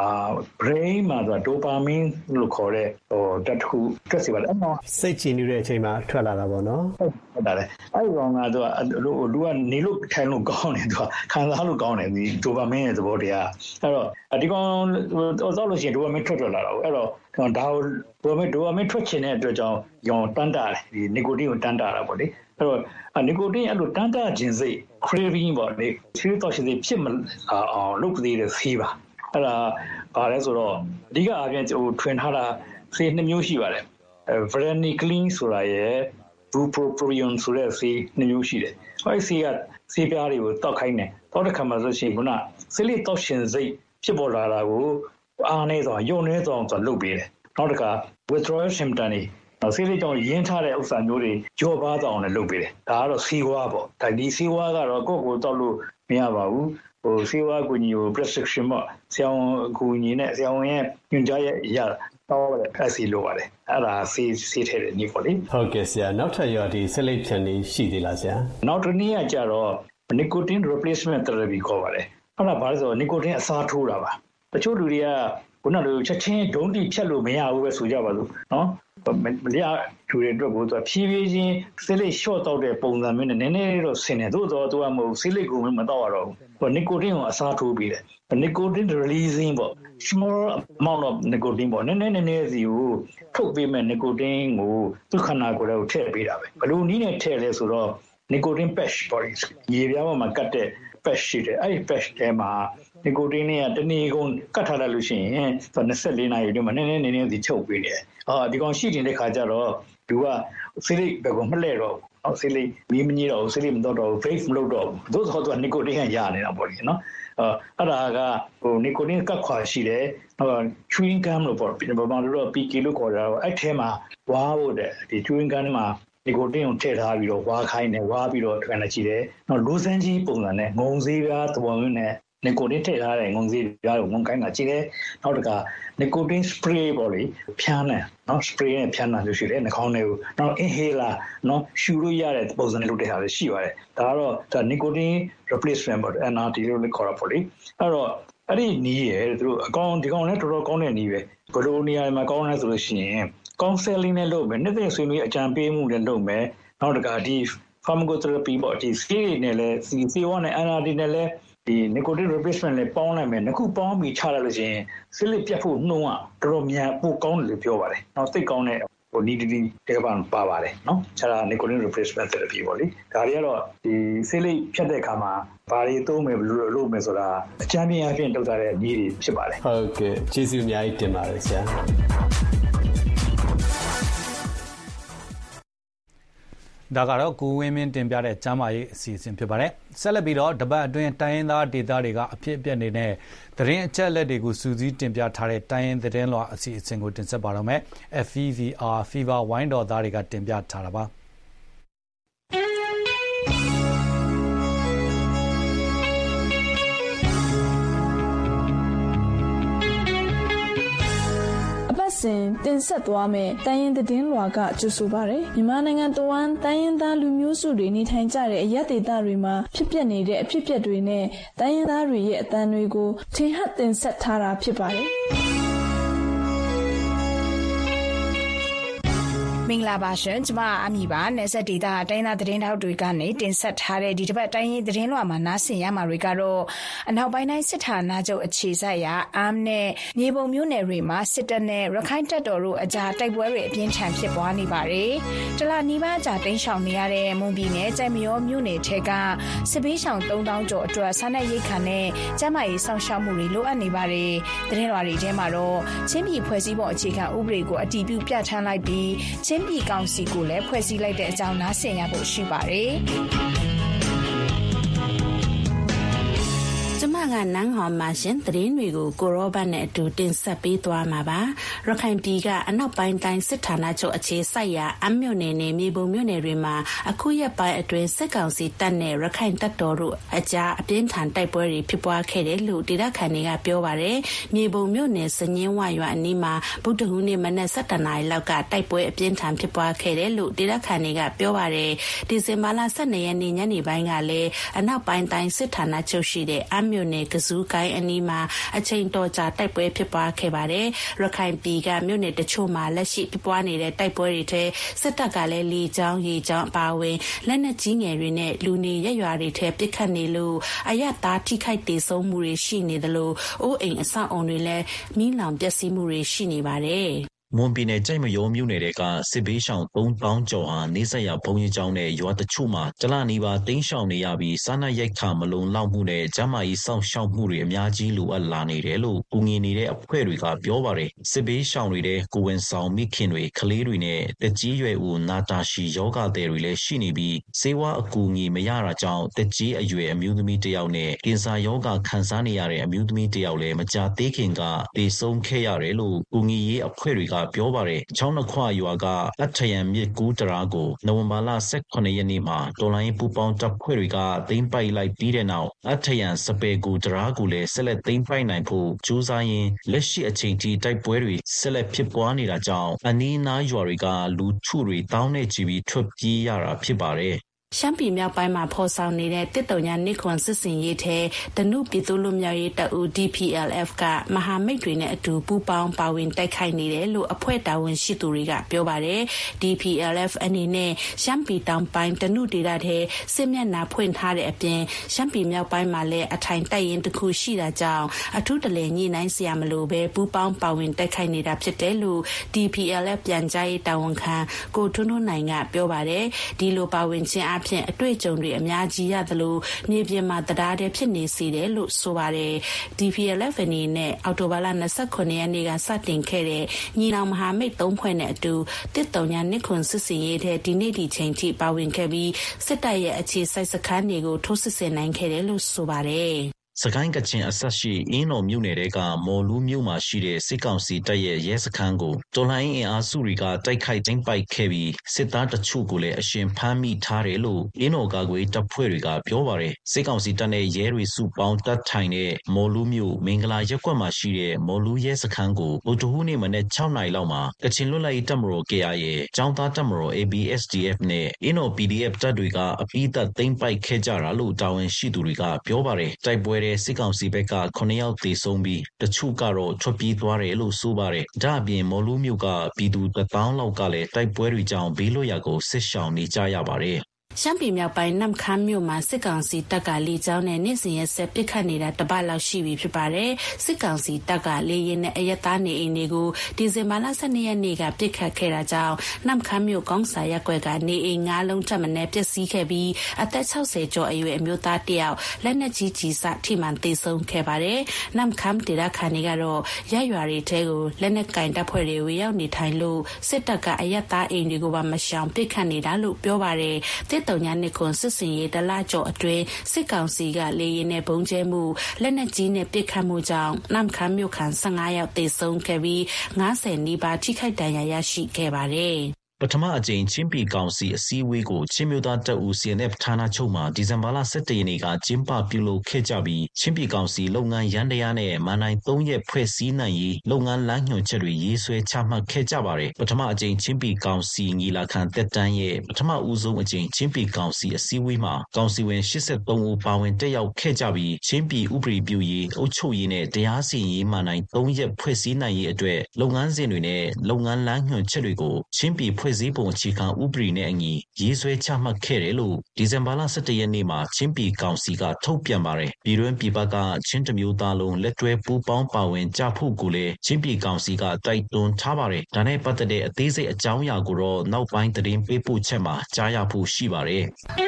brain မှာဆိုဒိုပါမင်းလို့ခေါ်တဲ့ဓာတ်တစ်ခုထွက်စီပါတယ်အဲ့တော့စိတ်ကြည်နူးတဲ့အချိန်မှာထွက်လာတာပေါ့နော်ဟုတ်တယ်အဲ့ဒီကောင်ကသူကလူကနေလို့ထိုင်လို့ကောင်းတယ်သူကခံစားလို့ကောင်းတယ်ဒီဒိုပါမင်းရဲ့သဘောတရားအဲ့တော့ဒီကောင်တော့လို့ရှိရင်ဒိုပါမင်းထွက်လာတာပေါ့အဲ့တော့ဒါဒိုပါမင်းထွက်ချင်တဲ့အတွက်ကြောင့်ရောင်တန်းတာတယ်ဒီနီကိုတင်းကိုတန်းတာတာပေါ့လေအဲ့တော့နီကိုတင်းအဲ့လိုတန်းတာခြင်းစိတ် craving ပေါ့လေဆီးတော့ရှိသေးဖြစ်မအောင်လုပ်သေးတဲ့ဆေးပါအဲ့ဒါဘာလဲဆိုတော့အဓိကအပြင်ထွင်ထားတာဆေး2မျိုးရှိပါတယ်varenicline ဆိုတာရယ် bupropion ဆိုတဲ့ဆေး2မျိုးရှိတယ်အဲ့ဒီဆေးပြားတွေကိုတောက်ခိုင်းတယ်တောက်တဲ့ခါမှာဆိုရှင်ခုနဆေးလေးတောက်ရှင်စိတ်ဖြစ်ပေါ်လာတာကိုအားနေစွာယုံနေစွာဆိုလုပ်ပေးတယ်နောက်တစ်ခါ withdrawal symptom တွေဆေးလေးကြောင့်ရင်းထားတဲ့ဥစ္စာမျိုးတွေကြောပါတော့အောင်လည်းလုပ်ပေးတယ်ဒါကတော့ဆေးဝါးပေါ့ဒါဒီဆေးဝါးကတော့ကိုယ့်ကိုယ်တောက်လို့မရပါဘူးဆေးဝါးကူညီကို prescription ပေါ့ဆရာဝန်ကူညီနဲ့ဆရာဝန်ရဲ့ညွှန်ကြားရဲ့အရာတော့လည်းအစီလိုပါတယ်အဲ့ဒါဆေးထဲတဲ့နည်းပေါ့လေဟုတ်ကဲ့ဆရာနောက်ထပ်ရောဒီဆက်လက်ဖြန်နေရှိသေးလားဆရာနောက်တစ်နည်းကကြတော့ nicotine replacement therapy ခေါ်ပါတယ်အဲ့ဒါဘာလဲဆိုတော့ nicotine အစားထိုးတာပါတချို့လူတွေကခုနလိုချက်ချင်းဒုံးတိဖြတ်လို့မရဘူးပဲဆိုကြပါစို့နော်မလျာထူတဲ့အတွက်ကိုသူဖြည်းဖြည်းချင်းဆေးလိပ်ရှော့တောက်တဲ့ပုံစံမျိုးနဲ့နည်းနည်းတော့ဆင်တယ်သို့တော့သူကမဟုတ်ဆေးလိပ်ကိုမတောက်ရတော့ဘူးနီကိုတင်းကိုအစားထိုးပြီးတယ်နီကိုတင်း releasing ပေါ့ small amount of nicotine ပေါ့နည်းနည်းစီကိုထုတ်ပေးမဲ့နီကိုတင်းကိုသူခန္ဓာကိုယ်ထဲကိုထည့်ပေးတာပဲဘလို့နည်းနဲ့ထည့်လဲဆိုတော့နီကိုတင်း patch ပေါ့ရေပြားပေါ်မှာကတ်တဲ့ patch ရှိတယ်အဲ့ဒီ patch ထဲမှာနီကိုတင်းနဲ့တနည်းကုန်ကတ်ထားလိုက်လို့ရှိရင်24နာရီအတွင်းမှာနည်းနည်းစီချုပ်ပေးတယ်ဒီကောင်ရှိနေတဲ့ခါကျတော့သူကဆေးလိပ်ဘယ်ကိုမလှဲ့တော့ဘူးဆေးလိပ်မီးမကြီးတော့ဆေးလိပ်မတော့တော့ vape မလုပ်တော့ဘူးသို့သော်သူကနီကိုတင်းကရနေတာပေါ့လေနော်အဲ့ဒါကနီကိုတင်းကတ်ခွာရှိတယ်chewing gum လို့ပေါ့ဗမာလိုတော့ PK လို့ခေါ်တာအဲ့ထဲမှာဝါးဖို့တဲ့ဒီ chewing gum မှာဒီကိုတင်းကိုထည့်ထားပြီးတော့ဝါးခိုင်းတယ်ဝါးပြီးတော့ထွင်လိုက်ကြည့်တယ်နောက်လိုစမ်းကြီးပုံစံနဲ့ငုံစေးပြားသဘောမျိုးနဲ့နီကိုတင်းထည့်ထားတဲ့ငုံစေးပြားကိုငုံခိုင်းတာကြည့်တယ်နောက်တစ်ခါနီကိုတင်း spray ပေါ့လေဖြန်းတယ်နော် spray နဲ့ဖြန်းတာလို့ရှိတယ်နှာခေါင်းထဲကိုနောက် inhaler နော်ရှူလို့ရတဲ့ပုံစံနဲ့လုပ်တဲ့ဟာလည်းရှိပါတယ်ဒါကတော့ဒါနီကိုတင်း replacement ပေါ့ NRT လို့ခေါ်တာပေါ့လေအဲ့တော့အဲ့ဒီနီးရယ်သူတို့အကောင်ဒီကောင်လည်းတော်တော်ကောင်းတဲ့နီးပဲဘယ်လိုနေရာမှာကောင်းလဲဆိုလို့ရှိရင် counseling နဲ့လုပ်မယ်နှစ်သိမ့်ဆွေးနွေးအကြံပေးမှုနဲ့လုပ်မယ်နောက်တစ်ခါဒီ pharmacotherapy ပေါ့ဒီဆေးနဲ့လည်းဆေးဝါးနဲ့ NRT နဲ့လည်းဒီ nicotine replacement နဲ့ပေါင်းလိုက်မယ်နှစ်ခုပေါင်းပြီးချလိုက်လို့ရှိရင်ဆေးလိပ်ပြတ်ဖို့နှုံးကတော်တော်များပိုကောင်းတယ်လို့ပြောပါတယ်နောက်သိကောင်းတဲ့နီတီတေပန်ပါပါတယ်နော်ခြားတာ nicotine replacement therapy ပေါ့လေဒါတွေကတော့ဒီဆေးလိပ်ဖြတ်တဲ့အခါမှာဘာတွေသုံးမယ်ဘယ်လိုလုပ်မယ်ဆိုတာအကြမ်းပြင်းအဖြစ်လုပ်ထားတဲ့နည်းတွေဖြစ်ပါတယ်ဟုတ်ကဲ့ကျေးဇူးအများကြီးတင်ပါတယ်ဆရာဒါကတော့ကိုဝင်းမင်းတင်ပြတဲ့ကျမ်းမာရေးအစီအစဉ်ဖြစ်ပါတယ်ဆက်လက်ပြီးတော့တပတ်အတွင်းတိုင်းရင်းသားဒေသတွေကအဖြစ်အပျက်နေတဲ့သတင်းအချက်အလက်တွေကိုစူးစီးတင်ပြထားတဲ့တိုင်းရင်းသတင်းလွှာအစီအစဉ်ကိုတင်ဆက်ပါတော့မယ် FVVR Fever ဝိုင်းတော်သားတွေကတင်ပြထားတာပါစဉ်တင်ဆက်သွားမယ်တိုင်းရင်းသတင်းလွှာကကြိုဆိုပါရယ်မြန်မာနိုင်ငံတဝန်းတိုင်းရင်းသားလူမျိုးစုတွေနေထိုင်ကြတဲ့အရပ်ဒေသတွေမှာဖြစ်ပျက်နေတဲ့အဖြစ်အပျက်တွေနဲ့တိုင်းရင်းသားတွေရဲ့အသံတွေကိုထင်ဟပ်တင်ဆက်ထားတာဖြစ်ပါတယ်မင်္ဂလာပါရှင်ကျမအမီပါနယ်စပ်ဒေသတိုင်းသားသတင်းတောက်တွေကနေတင်ဆက်ထားတဲ့ဒီတစ်ပတ်တိုင်းရေးသတင်းလွှာမှာနားဆင်ရမှာတွေကတော့အနောက်ပိုင်းတိုင်းစစ်ဌာနချုပ်အခြေစိုက်ရာအမ်နဲ့မြေပုံမြို့နယ်တွေမှာစစ်တပ်နဲ့ရခိုင်တပ်တော်တို့အကြားတိုက်ပွဲတွေအပြင်းထန်ဖြစ်ပွားနေပါတယ်။တလနီးပါးကြာတိမ်းရှောင်နေရတဲ့မွန်ပြည်နယ်ကြိုက်မရောမြို့နယ်ထဲကစစ်ဘေးရှောင်3000ကျော်အတွက်စားနပ်ရိက္ခာနဲ့ကျန်းမာရေးစောင့်ရှောက်မှုတွေလိုအပ်နေပါတယ်။သတင်းလွှာတွေထဲမှာတော့ချင်းပြည်ဖွဲ့စည်းပုံအခြေခံဥပဒေကိုအတည်ပြုပြဋ္ဌာန်းလိုက်ပြီးချင်းပြည်ကောင်စီကိုလည်းဖွဲ့စည်းလိုက်တဲ့အကြောင်းနားဆင်ရဖို့ရှိပါတယ်။ကျမကနန်းဟော်မှာရှင်သတင်းတွေကိုကိုရောဘတ်နဲ့အတူတင်ဆက်ပေးသွားမှာပါရခိုင်ပြည်ကအနောက်ပိုင်းတိုင်းစစ်ဌာနချုပ်အခြေစိုက်ရာအမြို့နယ်နဲ့မြေပုံမြို့နယ်တွေမှာအခုရက်ပိုင်းအတွင်းစစ်ကောင်စီတပ်နဲ့ရခိုင်တပ်တော်တို့အကြားအပြင်းထန်တိုက်ပွဲတွေဖြစ်ပွားခဲ့တယ်လို့ဒေသခံတွေကပြောပါတယ်မြေပုံမြို့နယ်စညင်းဝရွာအနီးမှာဗုဒ္ဓဟူးနေ့မနက်7:00 နာရီလောက်ကတိုက်ပွဲအပြင်းထန်ဖြစ်ပွားခဲ့တယ်လို့ဒေသခံတွေကပြောပါတယ်ဒီဇင်ဘာလ12ရက်နေ့ညနေပိုင်းကလည်းအနောက်ပိုင်းတိုင်းစစ်ဌာနချုပ်ရှိတဲ့အမြို့နယ်ကဇူးကိုင်းအနီးမှာအချိန်တော်ကြာတိုက်ပွဲဖြစ်ပွားခဲ့ပါတယ်ရခိုင်ပြည်ကမြို့နယ်တချို့မှာလက်ရှိဖြစ်ပွားနေတဲ့တိုက်ပွဲတွေထဲစစ်တပ်ကလည်းလေကြောင်းရေကြောင်းအပါအဝင်လက်နက်ကြီးငယ်တွေနဲ့လူနေရရွာတွေထဲပစ်ခတ်နေလို့အရတားထိခိုက်ဒေဆုံးမှုတွေရှိနေတယ်လို့အိုးအိမ်အဆောက်အုံတွေလည်းမိလောင်ပျက်စီးမှုတွေရှိနေပါတယ်မွန်ပြည်နယ်ကြိုက်မရောမြို့နယ်ကစစ်ဘေးရှောင်3000ကျော်ဟာနေဆက်ရဘုံကြီးကျောင်းနဲ့ရွာတချို့မှာတလနီးပါတိမ်းရှောင်နေရပြီးစားနပ်ရိက္ခာမလုံလောက်မှုနဲ့ကျန်းမာရေးစောင့်ရှောက်မှုတွေအများကြီးလိုအပ်လာနေတယ်လို့ကူညီနေတဲ့အဖွဲ့တွေကပြောပါတယ်စစ်ဘေးရှောင်တွေကိုဝန်ဆောင်မိခင်တွေကလေးတွေနဲ့တက်ကြီးရွယ်ဦးနာတာရှီယောဂသည်တွေလည်းရှိနေပြီးစေဝါအကူအညီမရတာကြောင့်တက်ကြီးအရွယ်အမျိုးသမီးတစ်ယောက်နဲ့ကင်ဆာယောဂခံစားနေရတဲ့အမျိုးသမီးတစ်ယောက်လည်းမကြာသေးခင်ကသေဆုံးခဲ့ရတယ်လို့ကူညီရေးအဖွဲ့တွေကပြောပါတယ်ချောင်းနှခွရွာကအထရံမြစ်ကူးတရာကိုနိုဝင်ဘာလ18ရက်နေ့မှာတော်လိုင်းပူပေါင်းတပ်ဖွဲ့တွေကသိမ်းပိုက်လိုက်ပြီးတဲ့နောက်အထရံစပယ်ကူတရာကိုလည်းဆက်လက်သိမ်းပိုက်နိုင်ဖို့ကြိုးစားရင်းလက်ရှိအချိန်ထိတိုက်ပွဲတွေဆက်လက်ဖြစ်ပွားနေတာကြောင့်အနီးနားရွာတွေကလူထုတွေတောင်းနဲ့ချီပြီးထွက်ပြေးရတာဖြစ်ပါတယ်ရှမ်းပြည်မြောက်ပိုင်းမှာဖော်ဆောင်နေတဲ့တစ်တုံညာနိခွန်စစ်စင်ရေးထဲတနုပြည်သူ့လူမျိုးရေးတပ်ဦး DPLF ကမဟာမိတ်တွေနဲ့အတူပူးပေါင်းပါဝင်တိုက်ခိုက်နေတယ်လို့အဖွဲ့တာဝန်ရှိသူတွေကပြောပါတယ် DPLF အနေနဲ့ရှမ်းပြည်တောင်ပိုင်းတနုဒေသထဲစစ်မျက်နှာဖွင့်ထားတဲ့အပြင်ရှမ်းပြည်မြောက်ပိုင်းမှာလည်းအထိုင်တိုက်ရင်တစ်ခုရှိတာကြောင့်အထူးတလဲညှိနှိုင်းစရာမလိုပဲပူးပေါင်းပါဝင်တိုက်ခိုက်နေတာဖြစ်တယ်လို့ DPLF ပြန်ကြားရေးတာဝန်ခံကိုထွန်းထွန်းနိုင်ကပြောပါတယ်ဒီလိုပါဝင်ခြင်းအဖြစ်အတွေ့အကြုံတွေအများကြီးရသလိုမြေပြင်မှာတရားတဲ့ဖြစ်နေစေတယ်လို့ဆိုပါတယ် DPLF အနေနဲ့အော်တိုဘာလ29ရက်နေ့ကစတင်ခဲ့တဲ့ညီနောင်မဟာမိတ်3ဖွဲ့နဲ့အတူတစ်တုံညာနိခွန်စစ်စင်ရေးတဲ့ဒီနေ့ဒီချိန်ထိပါဝင်ခဲ့ပြီးစစ်တပ်ရဲ့အခြေစိုက်စခန်းတွေကိုထိုးစစ်ဆင်နိုင်ခဲ့တယ်လို့ဆိုပါတယ်စကိုင်းကချင်အဆက်ရှိအင်းတော်မြို့နယ်ကမော်လူးမြို့မှာရှိတဲ့စစ်ကောင်စီတပ်ရဲ့ရဲစခန်းကိုတော်လှန်ရေးအင်အားစုတွေကတိုက်ခိုက်သိမ်းပိုက်ခဲ့ပြီးစစ်သားတချို့ကိုလည်းအရှင်ဖမ်းမိထားတယ်လို့အင်းတော်ကာကွယ်တပ်ဖွဲ့တွေကပြောပါတယ်စစ်ကောင်စီတပ်နဲ့ရဲတွေစုပေါင်းတပ်ထိုင်တဲ့မော်လူးမြို့မင်္ဂလာရပ်ကွက်မှာရှိတဲ့မော်လူးရဲစခန်းကိုဗုဒ္ဓဟူးနေ့မနက်6နာရီလောက်မှာကချင်လွတ်လပ်ရေးတပ်မတော် KIA ရဲ့ចောင်းသားတပ်မတော် ABSDF နဲ့အင်းတော် PDF တပ်တွေကအပြီးသတ်သိမ်းပိုက်ခဲ့ကြတာလို့တာဝန်ရှိသူတွေကပြောပါတယ်တိုက်ပွဲတဲ့စစ်ကောင်စီဘက်က9ယောက်သေဆုံးပြီးတချို့ကတော့ထွက်ပြေးသွားတယ်လို့ဆိုပါတယ်။ဒါ့အပြင်မော်လူးမြို့ကပြည်သူ1000လောက်ကလည်းတိုက်ပွဲတွေကြောင့်ဘေးလွတ်ရာကိုဆစ်ရှောင်နေကြရပါတယ်ရှမ်းပြည်မြောက်ပိုင်းနမ်ခမ်းမြို့မှာစစ်ကောင်စီတပ်ကလေကြောင်းနဲ့နေ့စဉ်ရက်ဆက်ပစ်ခတ်နေတာတပတ်လောက်ရှိပြီဖြစ်ပါတယ်။စစ်ကောင်စီတပ်ကလေရင်နဲ့အရက်သားနေအိမ်တွေကိုဒီဇင်ဘာလ12ရက်နေ့ကပစ်ခတ်ခဲ့တာကြောင့်နမ်ခမ်းမြို့ကောင်းစာရပ်ကွက်ကနေအိမ်9လုံးထပ်မံပျက်စီးခဲ့ပြီးအသက်60ကျော်အရွယ်အမျိုးသားတစ်ယောက်လက်နက်ကြီးကြီးစထိမှန်သေဆုံးခဲ့ပါတယ်။နမ်ခမ်းဒေသခံတွေကတော့ရပ်ရွာတွေထဲကိုလက်နက်ကင်တပ်ဖွဲ့တွေဝေရောက်နေထိုင်လို့စစ်တပ်ကအရက်သားအိမ်တွေကိုပါမရှောင်ပစ်ခတ်နေတာလို့ပြောပါတယ်။တုံညာနှစ်ခွန်စစ်စင်ရေးတလကျော်အတွင်းစစ်ကောင်စီကလေရင်နဲ့ဘုံကျဲမှုလက်နက်ကြီးနဲ့ပစ်ခတ်မှုကြောင့်နမ်ခမ်းမြို့ခံ15ယောက်သေဆုံးခဲ့ပြီး90နီးပါးထိခိုက်ဒဏ်ရာရရှိခဲ့ပါတယ်။ပထမအကြိမ်ချင်းပြည်ကောင်စီအစည်းအဝေးကိုချင်းမျိုးသားတပ်ဦး CNF ဌာနချုပ်မှာဒီဇင်ဘာလ17ရက်နေ့ကကျင်းပပြုလုပ်ခဲ့ကြပြီးချင်းပြည်ကောင်စီလုပ်ငန်းရန်တရားနဲ့မန်နိုင်3ရက်ဖွဲ့စည်းနိုင်ရေးလုပ်ငန်းလမ်းညွှန်ချက်တွေရေးဆွဲချမှတ်ခဲ့ကြပါတယ်ပထမအကြိမ်ချင်းပြည်ကောင်စီညီလာခံတက်တန်းရဲ့ပထမဦးဆုံးအကြိမ်ချင်းပြည်ကောင်စီအစည်းအဝေးမှာကောင်စီဝင်83ဦးပါဝင်တက်ရောက်ခဲ့ကြပြီးချင်းပြည်ဥပဒေပြုရေးအုပ်ချုပ်ရေးနဲ့တရားစီရင်ရေးမန်နိုင်3ရက်ဖွဲ့စည်းနိုင်ရေးအတွက်လုပ်ငန်းစဉ်တွေနဲ့လုပ်ငန်းလမ်းညွှန်ချက်တွေကိုချင်းပြည်ဖွဲ့စည်းပုံအခြေခံဥပဒေနဲ့အညီရေးဆွဲချမှတ်ခဲ့တယ်လို့ဒီဇင်ဘာလ17ရက်နေ့မှာချင်းပြည်ကောင်စီကထုတ်ပြန်ပါတယ်ပြည်တွင်းပြည်ပကချင်းတမျိုးသားလုံးလက်တွဲပူးပေါင်းပါဝင်ကြဖို့ကိုလည်းချင်းပြည်ကောင်စီကတိုက်တွန်းထားပါတယ်ဒါနဲ့ပတ်သက်တဲ့အသေးစိတ်အကြောင်းအရာကိုတော့နောက်ပိုင်းသတင်းပေးပို့ချက်မှာကြားရဖို့ရှိပါတယ်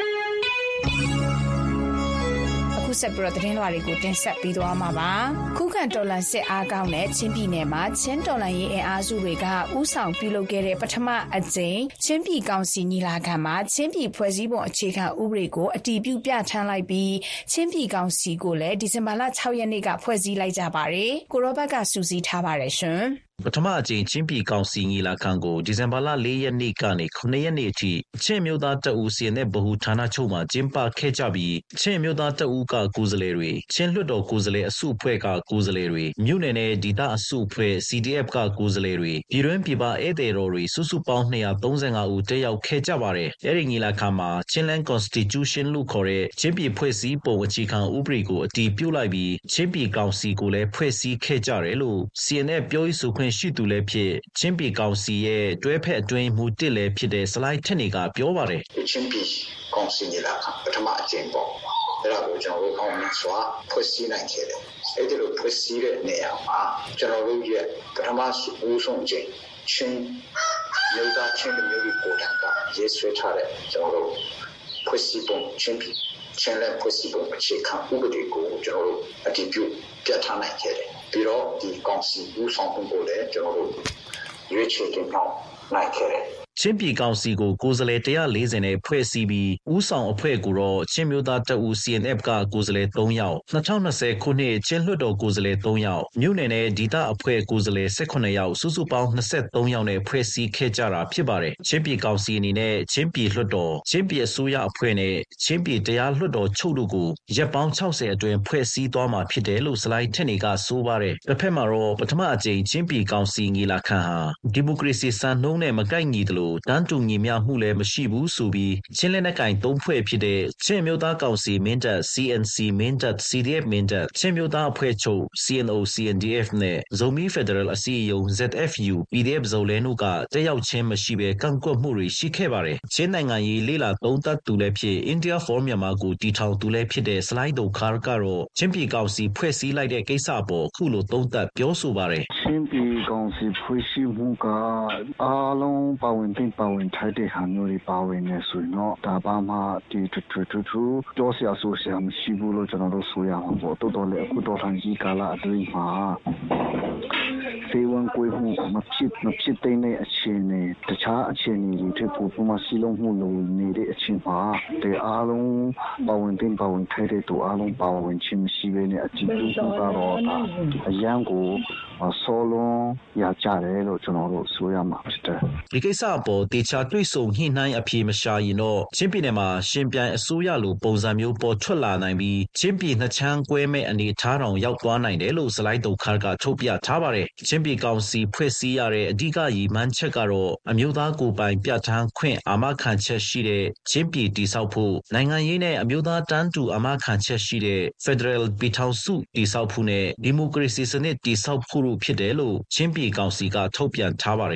ဆက်ပြီးသတင်းလွှာတွေကိုတင်ဆက်ပေးသွားမှာပါခုခံတော်လှန်စစ်အားကောင်းတဲ့ချင်းပြည်နယ်မှာချင်းတော်လှန်ရေးအင်အားစုတွေကဥဆောင်ပြုလုပ်ခဲ့တဲ့ပထမအကြိမ်ချင်းပြည်ကောင်စီညီလာခံမှာချင်းပြည်ဖွဲ့စည်းပုံအခြေခံဥပဒေကိုအတည်ပြုပြဋ္ဌာန်းလိုက်ပြီးချင်းပြည်ကောင်စီကိုလည်းဒီဇင်ဘာလ6ရက်နေ့ကဖွဲ့စည်းလိုက်ကြပါတယ်ကိုရောဘတ်ကစူးစီးထားပါတယ်ရှင်ပထမအကြိမ်ချင်းပြည်ကောင်စီညီလာခံကိုဒီဇင်ဘာလ4ရက်နေ့ကနေ9ရက်နေ့အထိချင်းမျိုးသားတပ်ဦးစီနဲ့ဗဟူဌာနချုပ်မှာကျင်းပခဲ့ကြပြီးချင်းမျိုးသားတပ်ဦးကကိုယ်စားလှယ်တွေချင်းလွှတ်တော်ကိုယ်စားလှယ်အစုအဖွဲ့ကကိုယ်စားလှယ်တွေမြို့နယ်နဲ့ဒေသအစုအဖွဲ့ CDF ကကိုယ်စားလှယ်တွေပြည်တွင်းပြည်ပဧည့်သည်တော်တွေစုစုပေါင်း235ဦးတက်ရောက်ခဲ့ကြပါတယ်။အဲဒီညီလာခံမှာ Chinland Constitution လို့ခေါ်တဲ့ချင်းပြည်ဖွဲ့စည်းပုံအခြေခံဥပဒေကိုအတည်ပြုလိုက်ပြီးချင်းပြည်ကောင်စီကိုလည်းဖွဲ့စည်းခဲ့ကြတယ်လို့ CNF ပြောရေးဆိုခွင့်ရှိသူလည်းဖြစ်ချင်းပြည်ကောင်စီရဲ့တွဲဖက်အတွင်းမူတစ်လည်းဖြစ်တဲ့စလိုက်ထက်နေကပြောပါတယ်ချင်းပြည်ကောင်စီညီလာခံပထမအကြိမ်ပေါ့အဲ့ဒါကိုကျွန်တော်တို့အောင်မြင်စွာဖွဲ့စည်းနိုင်ခဲ့တယ်အဲ့ဒီလိုဖွဲ့စည်းတဲ့နေရာမှာကျွန်တော်တို့ရဲ့ပထမဦးဆုံးအကြိမ်ချင်းမျိုးသားချင်းမျိုးတွေကိုတန်ကရေးဆွဲထားတဲ့ကျွန်တော်တို့ဖွဲ့စည်းပုံချင်းပြည်ချင်းလည်းဖွဲ့စည်းပုံအခြေခံဥပဒေကိုကျွန်တော်တို့အတည်ပြုပြဋ္ဌာန်းနိုင်ခဲ့တယ်ပြီးတော့ဒီကောင်စီဦးဆောင်မှုကိုလည်းကျွန်တော်တို့ရွေးချယ်တင်ပြနိုင်ခဲ့တယ်ချင်းပြည်ကောင်စီကိုကိုယ်စားလှယ်140နဲ့ဖွဲ့စည်းပြီးဦးဆောင်အဖွဲ့ကိုတော့ချင်းမျိုးသားတပ်ဦး CNF ကကိုယ်စားလှယ်3ယောက်2020ခုနှစ်ချင်းလွှတ်တော်ကိုယ်စားလှယ်3ယောက်မြို့နယ်နဲ့ဒေသအဖွဲ့ကိုယ်စားလှယ်18ယောက်စုစုပေါင်း23ယောက်နဲ့ဖွဲ့စည်းခဲ့ကြတာဖြစ်ပါတယ်ချင်းပြည်ကောင်စီအနေနဲ့ချင်းပြည်လွှတ်တော်ချင်းပြည်အစိုးရအဖွဲ့နဲ့ချင်းပြည်တရားလွှတ်တော်ချုပ်တို့ကိုရက်ပေါင်း60အတွင်းဖွဲ့စည်းသွားမှာဖြစ်တယ်လို့စလိုက်ထက်နေကဆိုပါတယ်တစ်ဖက်မှာတော့ပထမအကြိမ်ချင်းပြည်ကောင်စီညီလာခံဟာဒီမိုကရေစီစံနှုန်းနဲ့မကိုက်ညီသလိုတန်းတူညီမျှမှုလည်းမရှိဘူးဆိုပြီးချင်းလက်နက်ကင်3ဖွဲ့ဖြစ်တဲ့ချင်းမျိုးသားကောင်စီမင်းတပ် CNC မင်းတပ် CDF မင်းတပ်ချင်းမျိုးသားအဖွဲ့ချုပ် CNO CNDF နဲ့ဇုံမီဖက်ဒရယ်အစည်းအရုံး ZFU PDF ဇုံလဲတို့ကတက်ရောက်ခြင်းမရှိဘဲကန့်ကွက်မှုတွေရှိခဲ့ပါတယ်ချင်းနိုင်ငံရေးလေးလာသုံးသပ်သူလည်းဖြစ် India for Myanmar ကိုတီထောင်သူလည်းဖြစ်တဲ့ Slide Dokar ကတော့ချင်းပြည်ကောင်စီဖွဲ့စည်းလိုက်တဲ့ကိစ္စပေါ်ခုလိုသုံးသပ်ပြောဆိုပါတယ်ချင်းပြည်ကောင်စီဖွဲ့စည်းမှုကအားလုံးပါဝင်ပါဝင်ထိုက်တဲ့ဟာမျိုးတွေပါဝင်နေဆိုတော့ဒါပါမှဒီထူပြောစရာဆိုစရာမရှိဘူးလို့ကျွန်တော်တို့ဆိုရမှာပေါ့တော်တော်လေးအခုတော်ထန်ကြီးကာလအတွင်းမှာစေဝန်ကိုမှုမဖြစ်တဲ့အခြေအနေတခြားအခြေအနေတွေထပ်ပိုမှစီလုံးမှုလိုနေတဲ့အချိန်မှာတဲ့အားလုံးပါဝင်ထိုက်တဲ့သူအားလုံးပါဝင်ခြင်းမရှိဘဲနဲ့အကြည့်ပြုကတော့အရန်ကိုဆောလုံးရကြတယ်လို့ကျွန်တော်တို့ဆိုရမှာဖြစ်တယ်ဒီကိစ္စအပေါ်တေချာတွေ့ဆုံညှိနှိုင်းအပြေမရှာရင်တော့ချင်းပြည်နယ်မှာရှင်ပြိုင်အစိုးရလိုပုံစံမျိုးပေါ်ထွက်လာနိုင်ပြီးချင်းပြည်နှစ်ချမ်းကွဲမဲ့အနေထားတောင်ရောက်သွားနိုင်တယ်လို့စလိုက်ဒုခါကထုတ်ပြထားပါတယ်ချင်းပြည်ကောင်စီဖွဲ့စည်းရတဲ့အဓိကရည်မှန်းချက်ကတော့အမျိုးသားကိုယ်ပိုင်ပြဋ္ဌာန်းခွင့်အာမခံချက်ရှိတဲ့ချင်းပြည်တည်ဆောက်ဖို့နိုင်ငံရေးနဲ့အမျိုးသားတန်းတူအာမခံချက်ရှိတဲ့ Federal ပြည်ထောင်စုတည်ဆောက်ဖို့နဲ့ဒီမိုကရေစီစနစ်တည်ဆောက်ဖို့ဖြစ်တယ်လို့ချင်းပြည်ကောင်စီကထုတ်ပြန်ထားပါတယ်ခင်ဗျာ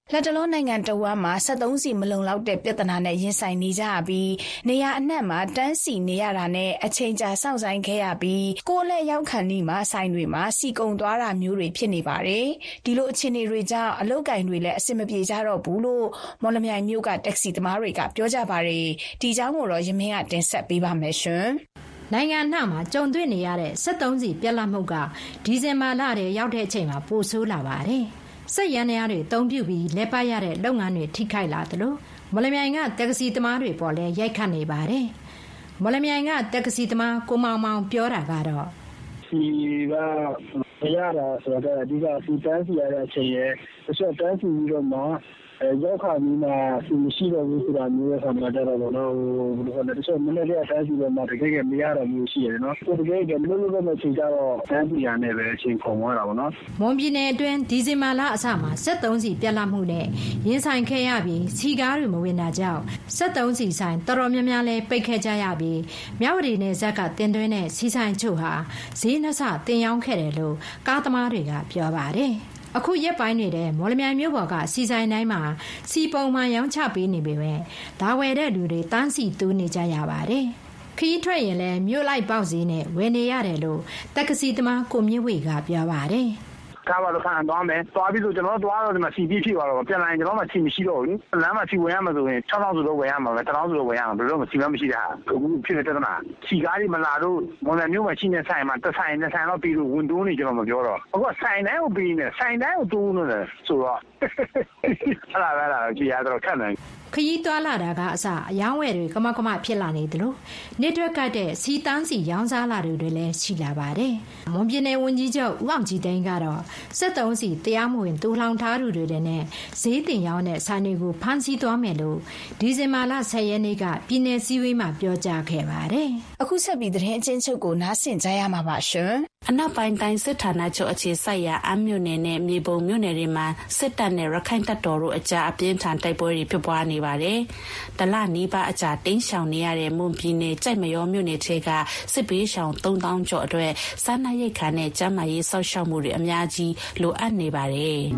လက်တလုံးနိုင်ငံတဝမ်းမှာ73စီမလုံလောက်တဲ့ပြဿနာနဲ့ရင်ဆိုင်နေကြရပြီးနေရာအနှံ့မှာတန်းစီနေရတာနဲ့အချိန်ကြာစောင့်ဆိုင်ခဲ့ရပြီးကိုယ်လက်ရောက်ခံနေမှာဆိုင်တွေမှာစီကုံသွားတာမျိုးတွေဖြစ်နေပါတယ်ဒီလိုအခြေအနေတွေကြောင့်အလုပ်ကိုင်တွေလည်းအဆင်မပြေကြတော့ဘူးလို့မော်လမြိုင်မြို့ကတက္ကစီသမားတွေကပြောကြပါတယ်ဒီကြောင်းကိုတော့ရမင်းကတင်ဆက်ပေးပါမယ်ရှင်နိုင်ငံနှံ့မှာကြုံတွေ့နေရတဲ့73စီပြက်လက်မှုကဒီဇင်ဘာလထဲရောက်တဲ့အချိန်မှာပိုဆိုးလာပါတယ်စက်ရန်များတွေအုံပြုပြီးလက်ပတ်ရတဲ့လုပ်ငန်းတွေထိခိုက်လာသလိုမော်လမြိုင်ကတက္ကစီသမားတွေပေါ်လဲရိုက်ခတ်နေပါတယ်မော်လမြိုင်ကတက္ကစီသမားကိုမောင်မောင်ပြောတာကတော့စီကမရတာဆိုတော့အဓိကစီတန်းစီရတဲ့အချိန်ရဲ့တချို့တန်းစီပြီးတော့မှရောက်ခါပြီးမှစီမရှိတော့ဘူးဆိုတာမျိုးရဲ့ဆန္ဒကြတော့တော့ဘယ်လိုလဲတချို့မနေ့ကတန်းစီတော့မှတကယ်မရတော့မျိုးရှိရတယ်နော်တကယ်ကလုံးလုံးပဲချိန်ကြတော့တန်းစီရနေပဲအချိန်ကုန်သွားတာပေါ့နော်မွန်ပြည်နယ်အတွင်းဒီဇင်ဘာလအစမှာ73စီပြက်လက်မှုနဲ့ရင်ဆိုင်ခဲ့ရပြီးစီကားတွေမဝင်တာကြောင့်73စီဆိုင်တော်တော်များများလဲပိတ်ခဲ့ကြရပြီးမြဝတီနယ်ဇက်ကတင်သွင်းတဲ့စီဆိုင်ချုပ်ဟာဈေးနှဆတင်ရောင်းခဲ့တယ်လို့ကားသမားတွေကပြောပါတယ်အခုရက်ပိုင်းနေတဲ့မော်လမြိုင်မြို့ပေါ်ကစီဆိုင်တိုင်းမှာစီပုံမှန်ရောင်းချပေးနေပေမဲ့ဒါဝယ်တဲ့လူတွေတန်းစီတူးနေကြရပါတယ်ခီးထွက်ရင်လည်းမြို့လိုက်ပေါက်ဈေးနဲ့ဝယ်နေရတယ်လို့တက္ကစီသမားကိုမြင့်ဝေကပြောပါတယ်ကားပါလို့ခံသွားမယ်သွားပြီးဆိုကျွန်တော်တို့သွားတော့ဒီမှာစီပြီးဖြစ်သွားတော့ပြန်လာရင်ကျွန်တော်မှစီမရှိတော့ဘူးလမ်းမှာစီဝင်ရမှာဆိုရင်6000ဆိုတော့ဝင်ရမှာပဲ1000ဆိုတော့ဝင်ရမှာဘယ်လိုမှစီမမရှိတာအခုဖြစ်နေတဲ့တနာစီကားတွေမလာတော့မော်လမြို့မှာရှိနေဆိုင်မှာတစ်ဆိုင်တော့ပြီးလို့ဝန်တိုးနေကျွန်တော်မပြောတော့အခုဆိုင်တိုင်းကိုပြီးနေဆိုင်တိုင်းကိုတိုးနေတယ်ဆိုတော့အဲ့ဒါကြည်ရတော့ခက်နေခရီးသွားလာတာကအစအယောင်းဝယ်တွေကမဖြစ်လာနေတယ်လို့နေထွက်ကတဲ့စီတန်းစီရောင်းစားလာတွေလည်းရှိလာပါတယ်။မွန်ပြည်နယ်ဝန်ကြီးချုပ်ဦးအောင်ကြည်သိန်းကတော့73စီတရားမဝင်တူလောင်ထားသူတွေနဲ့ဈေးတင်ရောင်းတဲ့ဆိုင်တွေကိုဖမ်းဆီးသွားမယ်လို့ဒီဇင်ဘာလ10ရက်နေ့ကပြည်နယ်စည်းဝေးမှာပြောကြားခဲ့ပါတယ်။အခုဆက်ပြီးသတင်းအချင်းချုပ်ကိုနားဆင်ကြရမှာပါရှင်။အနောက်ပိုင်းတိုင်းစစ်ဌာနချုပ်အခြေစိုက်ရာအမြို့နယ်နဲ့မြေပုံမြို့နယ်တွေမှာစစ်တပ်နဲ့ရခိုင်တပ်တော်တို့အကြားအပြင်းထန်တိုက်ပွဲတွေဖြစ်ပွားနေပါတယ်။တလနီးပါးအကြာတင်းရှောင်နေရတဲ့မွန်ပြည်နယ်ကြိုက်မရောမြို့နယ်ထဲကစစ်ပေးရှောင်3000ကျော်အတွက်စားနပ်ရိက္ခာနဲ့ကျန်းမာရေးစောင့်ရှောက်မှုတွေအများကြီးလိုအပ်နေပါတယ်။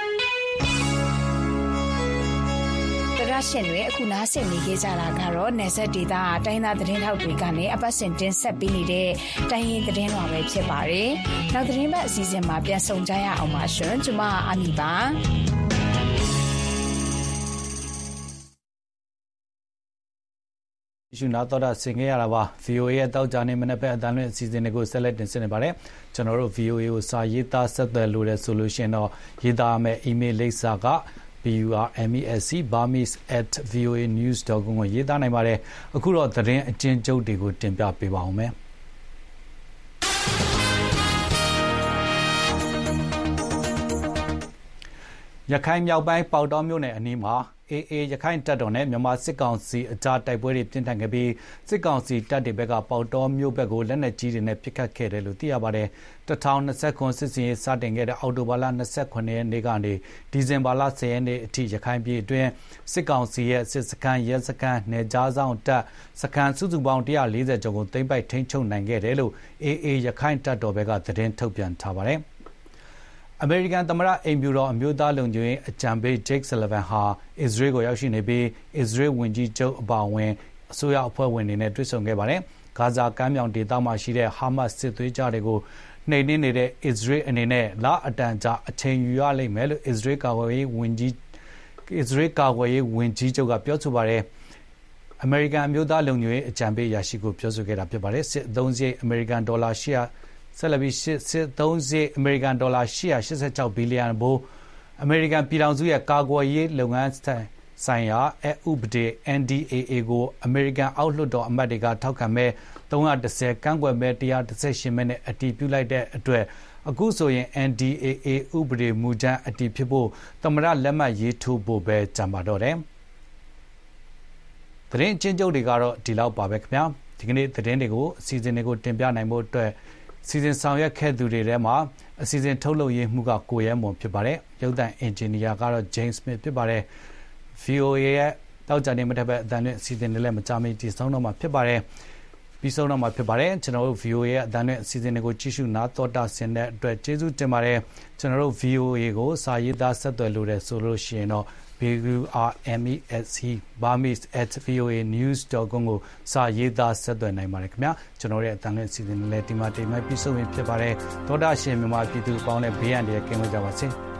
ရှင်တွေအခုနားဆင်နေကြကြတာကတော့နယ်စပ်ဒေသတိုင်းသားသတင်းထောက်တွေကနေအပတ်စဉ်တင်ဆက်ပေးနေတဲ့တိုင်းရင်းသတင်းတွေပဲဖြစ်ပါတယ်။နောက်သတင်းပတ်အစီအစဉ်မှာပြန်ဆောင်ကြရအောင်ပါရှင်။ကျွန်မအာမီပါ။ရှုနာတော်တာဆင်ခဲ့ရတာပါ VOA ရဲ့တောက်ကြနေမနေ့ပဲအတန်းလွင့်အစီအစဉ်တွေကိုဆက်လက်တင်ဆက်နေပါတယ်ကျွန်တော်တို့ VOA ကိုစာရေးသားဆက်သွယ်လို့တဲ့ဆိုလို့ရှိရင်တော့ရေးသားမယ့် email လိပ်စာကburmese@voanews.com ကိုရေးသားနိုင်ပါတယ်အခုတော့သတင်းအကျဉ်းချုပ်တွေကိုတင်ပြပေးပါဦးမယ်ရခိုင်မြောက်ပိုင်းပေါက်တော်မြို့နယ်အနီးမှာAA ရခိုင်တပ်တော်နဲ့မြန်မာစစ်ကောင်စီအကြားတိုက်ပွဲတွေပြင်းထန်ခဲ့ပြီးစစ်ကောင်စီတပ်တွေဘက်ကပေါက်တော်မြို့ဘက်ကိုလက်နက်ကြီးတွေနဲ့ပစ်ခတ်ခဲ့တယ်လို့သိရပါတယ်။2029စစ်စင်ရေးစတင်ခဲ့တဲ့အောက်တိုဘာလ29ရက်နေ့ကနေဒီဇင်ဘာလ10ရက်နေ့အထိရခိုင်ပြည်အတွင်းစစ်ကောင်စီရဲ့စစ်စခန်းရဲစခန်းနယ်ကြားဆောင်တပ်စခန်းစုစုပေါင်း140ကျော်ကိုသိမ်းပိုက်ထိန်းချုပ်နိုင်ခဲ့တယ်လို့ AA ရခိုင်တပ်တော်ဘက်ကသတင်းထုတ်ပြန်ထားပါတယ်။အမေရိကန်သမ္မတအိမ်ဖြူတော်အမျိုးသားလုံခြုံရေးအကြံပေး Jake Sullivan ဟာအစ္စရေးကိုရောက်ရှိနေပြီးအစ္စရေးဝန်ကြီးချုပ်အပါအဝင်အစိုးရအဖွဲ့ဝင်တွေနဲ့တွေ့ဆုံခဲ့ပါတယ်။ဂါဇာကမ်းမြောင်ဒေသမှာရှိတဲ့ဟာမတ်စစ်သွေးကြွတွေကိုနှိမ်နင်းနေတဲ့အစ္စရေးအနေနဲ့လအတန်ကြာအချိန်ယူရလိမ့်မယ်လို့အစ္စရေးကာကွယ်ရေးဝန်ကြီးချုပ်ကပြောဆိုပါတယ်။အမေရိကန်အမျိုးသားလုံခြုံရေးအကြံပေးအရာရှိကိုပြောဆိုခဲ့တာဖြစ်ပါတယ်။စစ်သုံးစရိတ်အမေရိကန်ဒေါ်လာဆက်လက်ပြီးစစ်သုံးစရိတ်အမေရိကန်ဒေါ်လာ886ဘီလီယံဘိုးအမေရိကန်ပြည်ထောင်စုရဲ့ကာကွယ်ရေးလုပ်ငန်းဆိုင်ရာဥပဒေ NDAA ကိုအမေရိကန်အောက်လွှတ်တော်အမတ်တွေကထောက်ခံမဲ့310ကန့်ကွက်မဲ့118မဲ့နဲ့အတည်ပြုလိုက်တဲ့အတွက်အခုဆိုရင် NDAA ဥပဒေမူကြမ်းအတည်ဖြစ်ဖို့သမ္မတလက်မှတ်ရေးထိုးဖို့ပဲကြံပါတော့တယ်။သတင်းချင်းချုပ်တွေကတော့ဒီလောက်ပါပဲခင်ဗျာ။ဒီကနေ့သတင်းတွေကိုအစီအစဉ်တွေကိုတင်ပြနိုင်ဖို့အတွက်စီစဉ်ဆောင်ရွက်ခဲ့သူတွေထဲမှာအစီအစဉ်ထုတ်လုပ်ရေးမှုကကိုရဲမွန်ဖြစ်ပါတယ်။ရုပ်သံအင်ဂျင်နီယာကတော့ James Smith ဖြစ်ပါတယ်။ VOA ရဲ့တောက်ကြနေမထက်ပဲအတန်နဲ့အစီအစဉ်တွေလည်းမကြမီတည်ဆောင်တော့မှာဖြစ်ပါတယ်။ပြီးဆုံးတော့မှာဖြစ်ပါတယ်ကျွန်တော်တို့ VOA ရဲ့အသံနဲ့အစီအစဉ်တွေကိုကြည့်ရှုနားတော်တာဆင်တဲ့အတွက်ကျေးဇူးတင်ပါတယ်ကျွန်တော်တို့ VOA ကိုစာရေးသားဆက်သွယ်လို့ဆိုလို့ရှိရင်တော့burmese@voanews.com ကိုစာရေးသားဆက်သွယ်နိုင်ပါတယ်ခင်ဗျာကျွန်တော်ရဲ့အတန်းနဲ့အစီအစဉ်တွေလည်းဒီမှာတိမ်မှပြီးဆုံးပြီဖြစ်ပါတယ်သောတာရှင်မြန်မာပြည်သူအပေါင်းနဲ့ဘေးရန်တွေကင်းဝေးကြပါစေ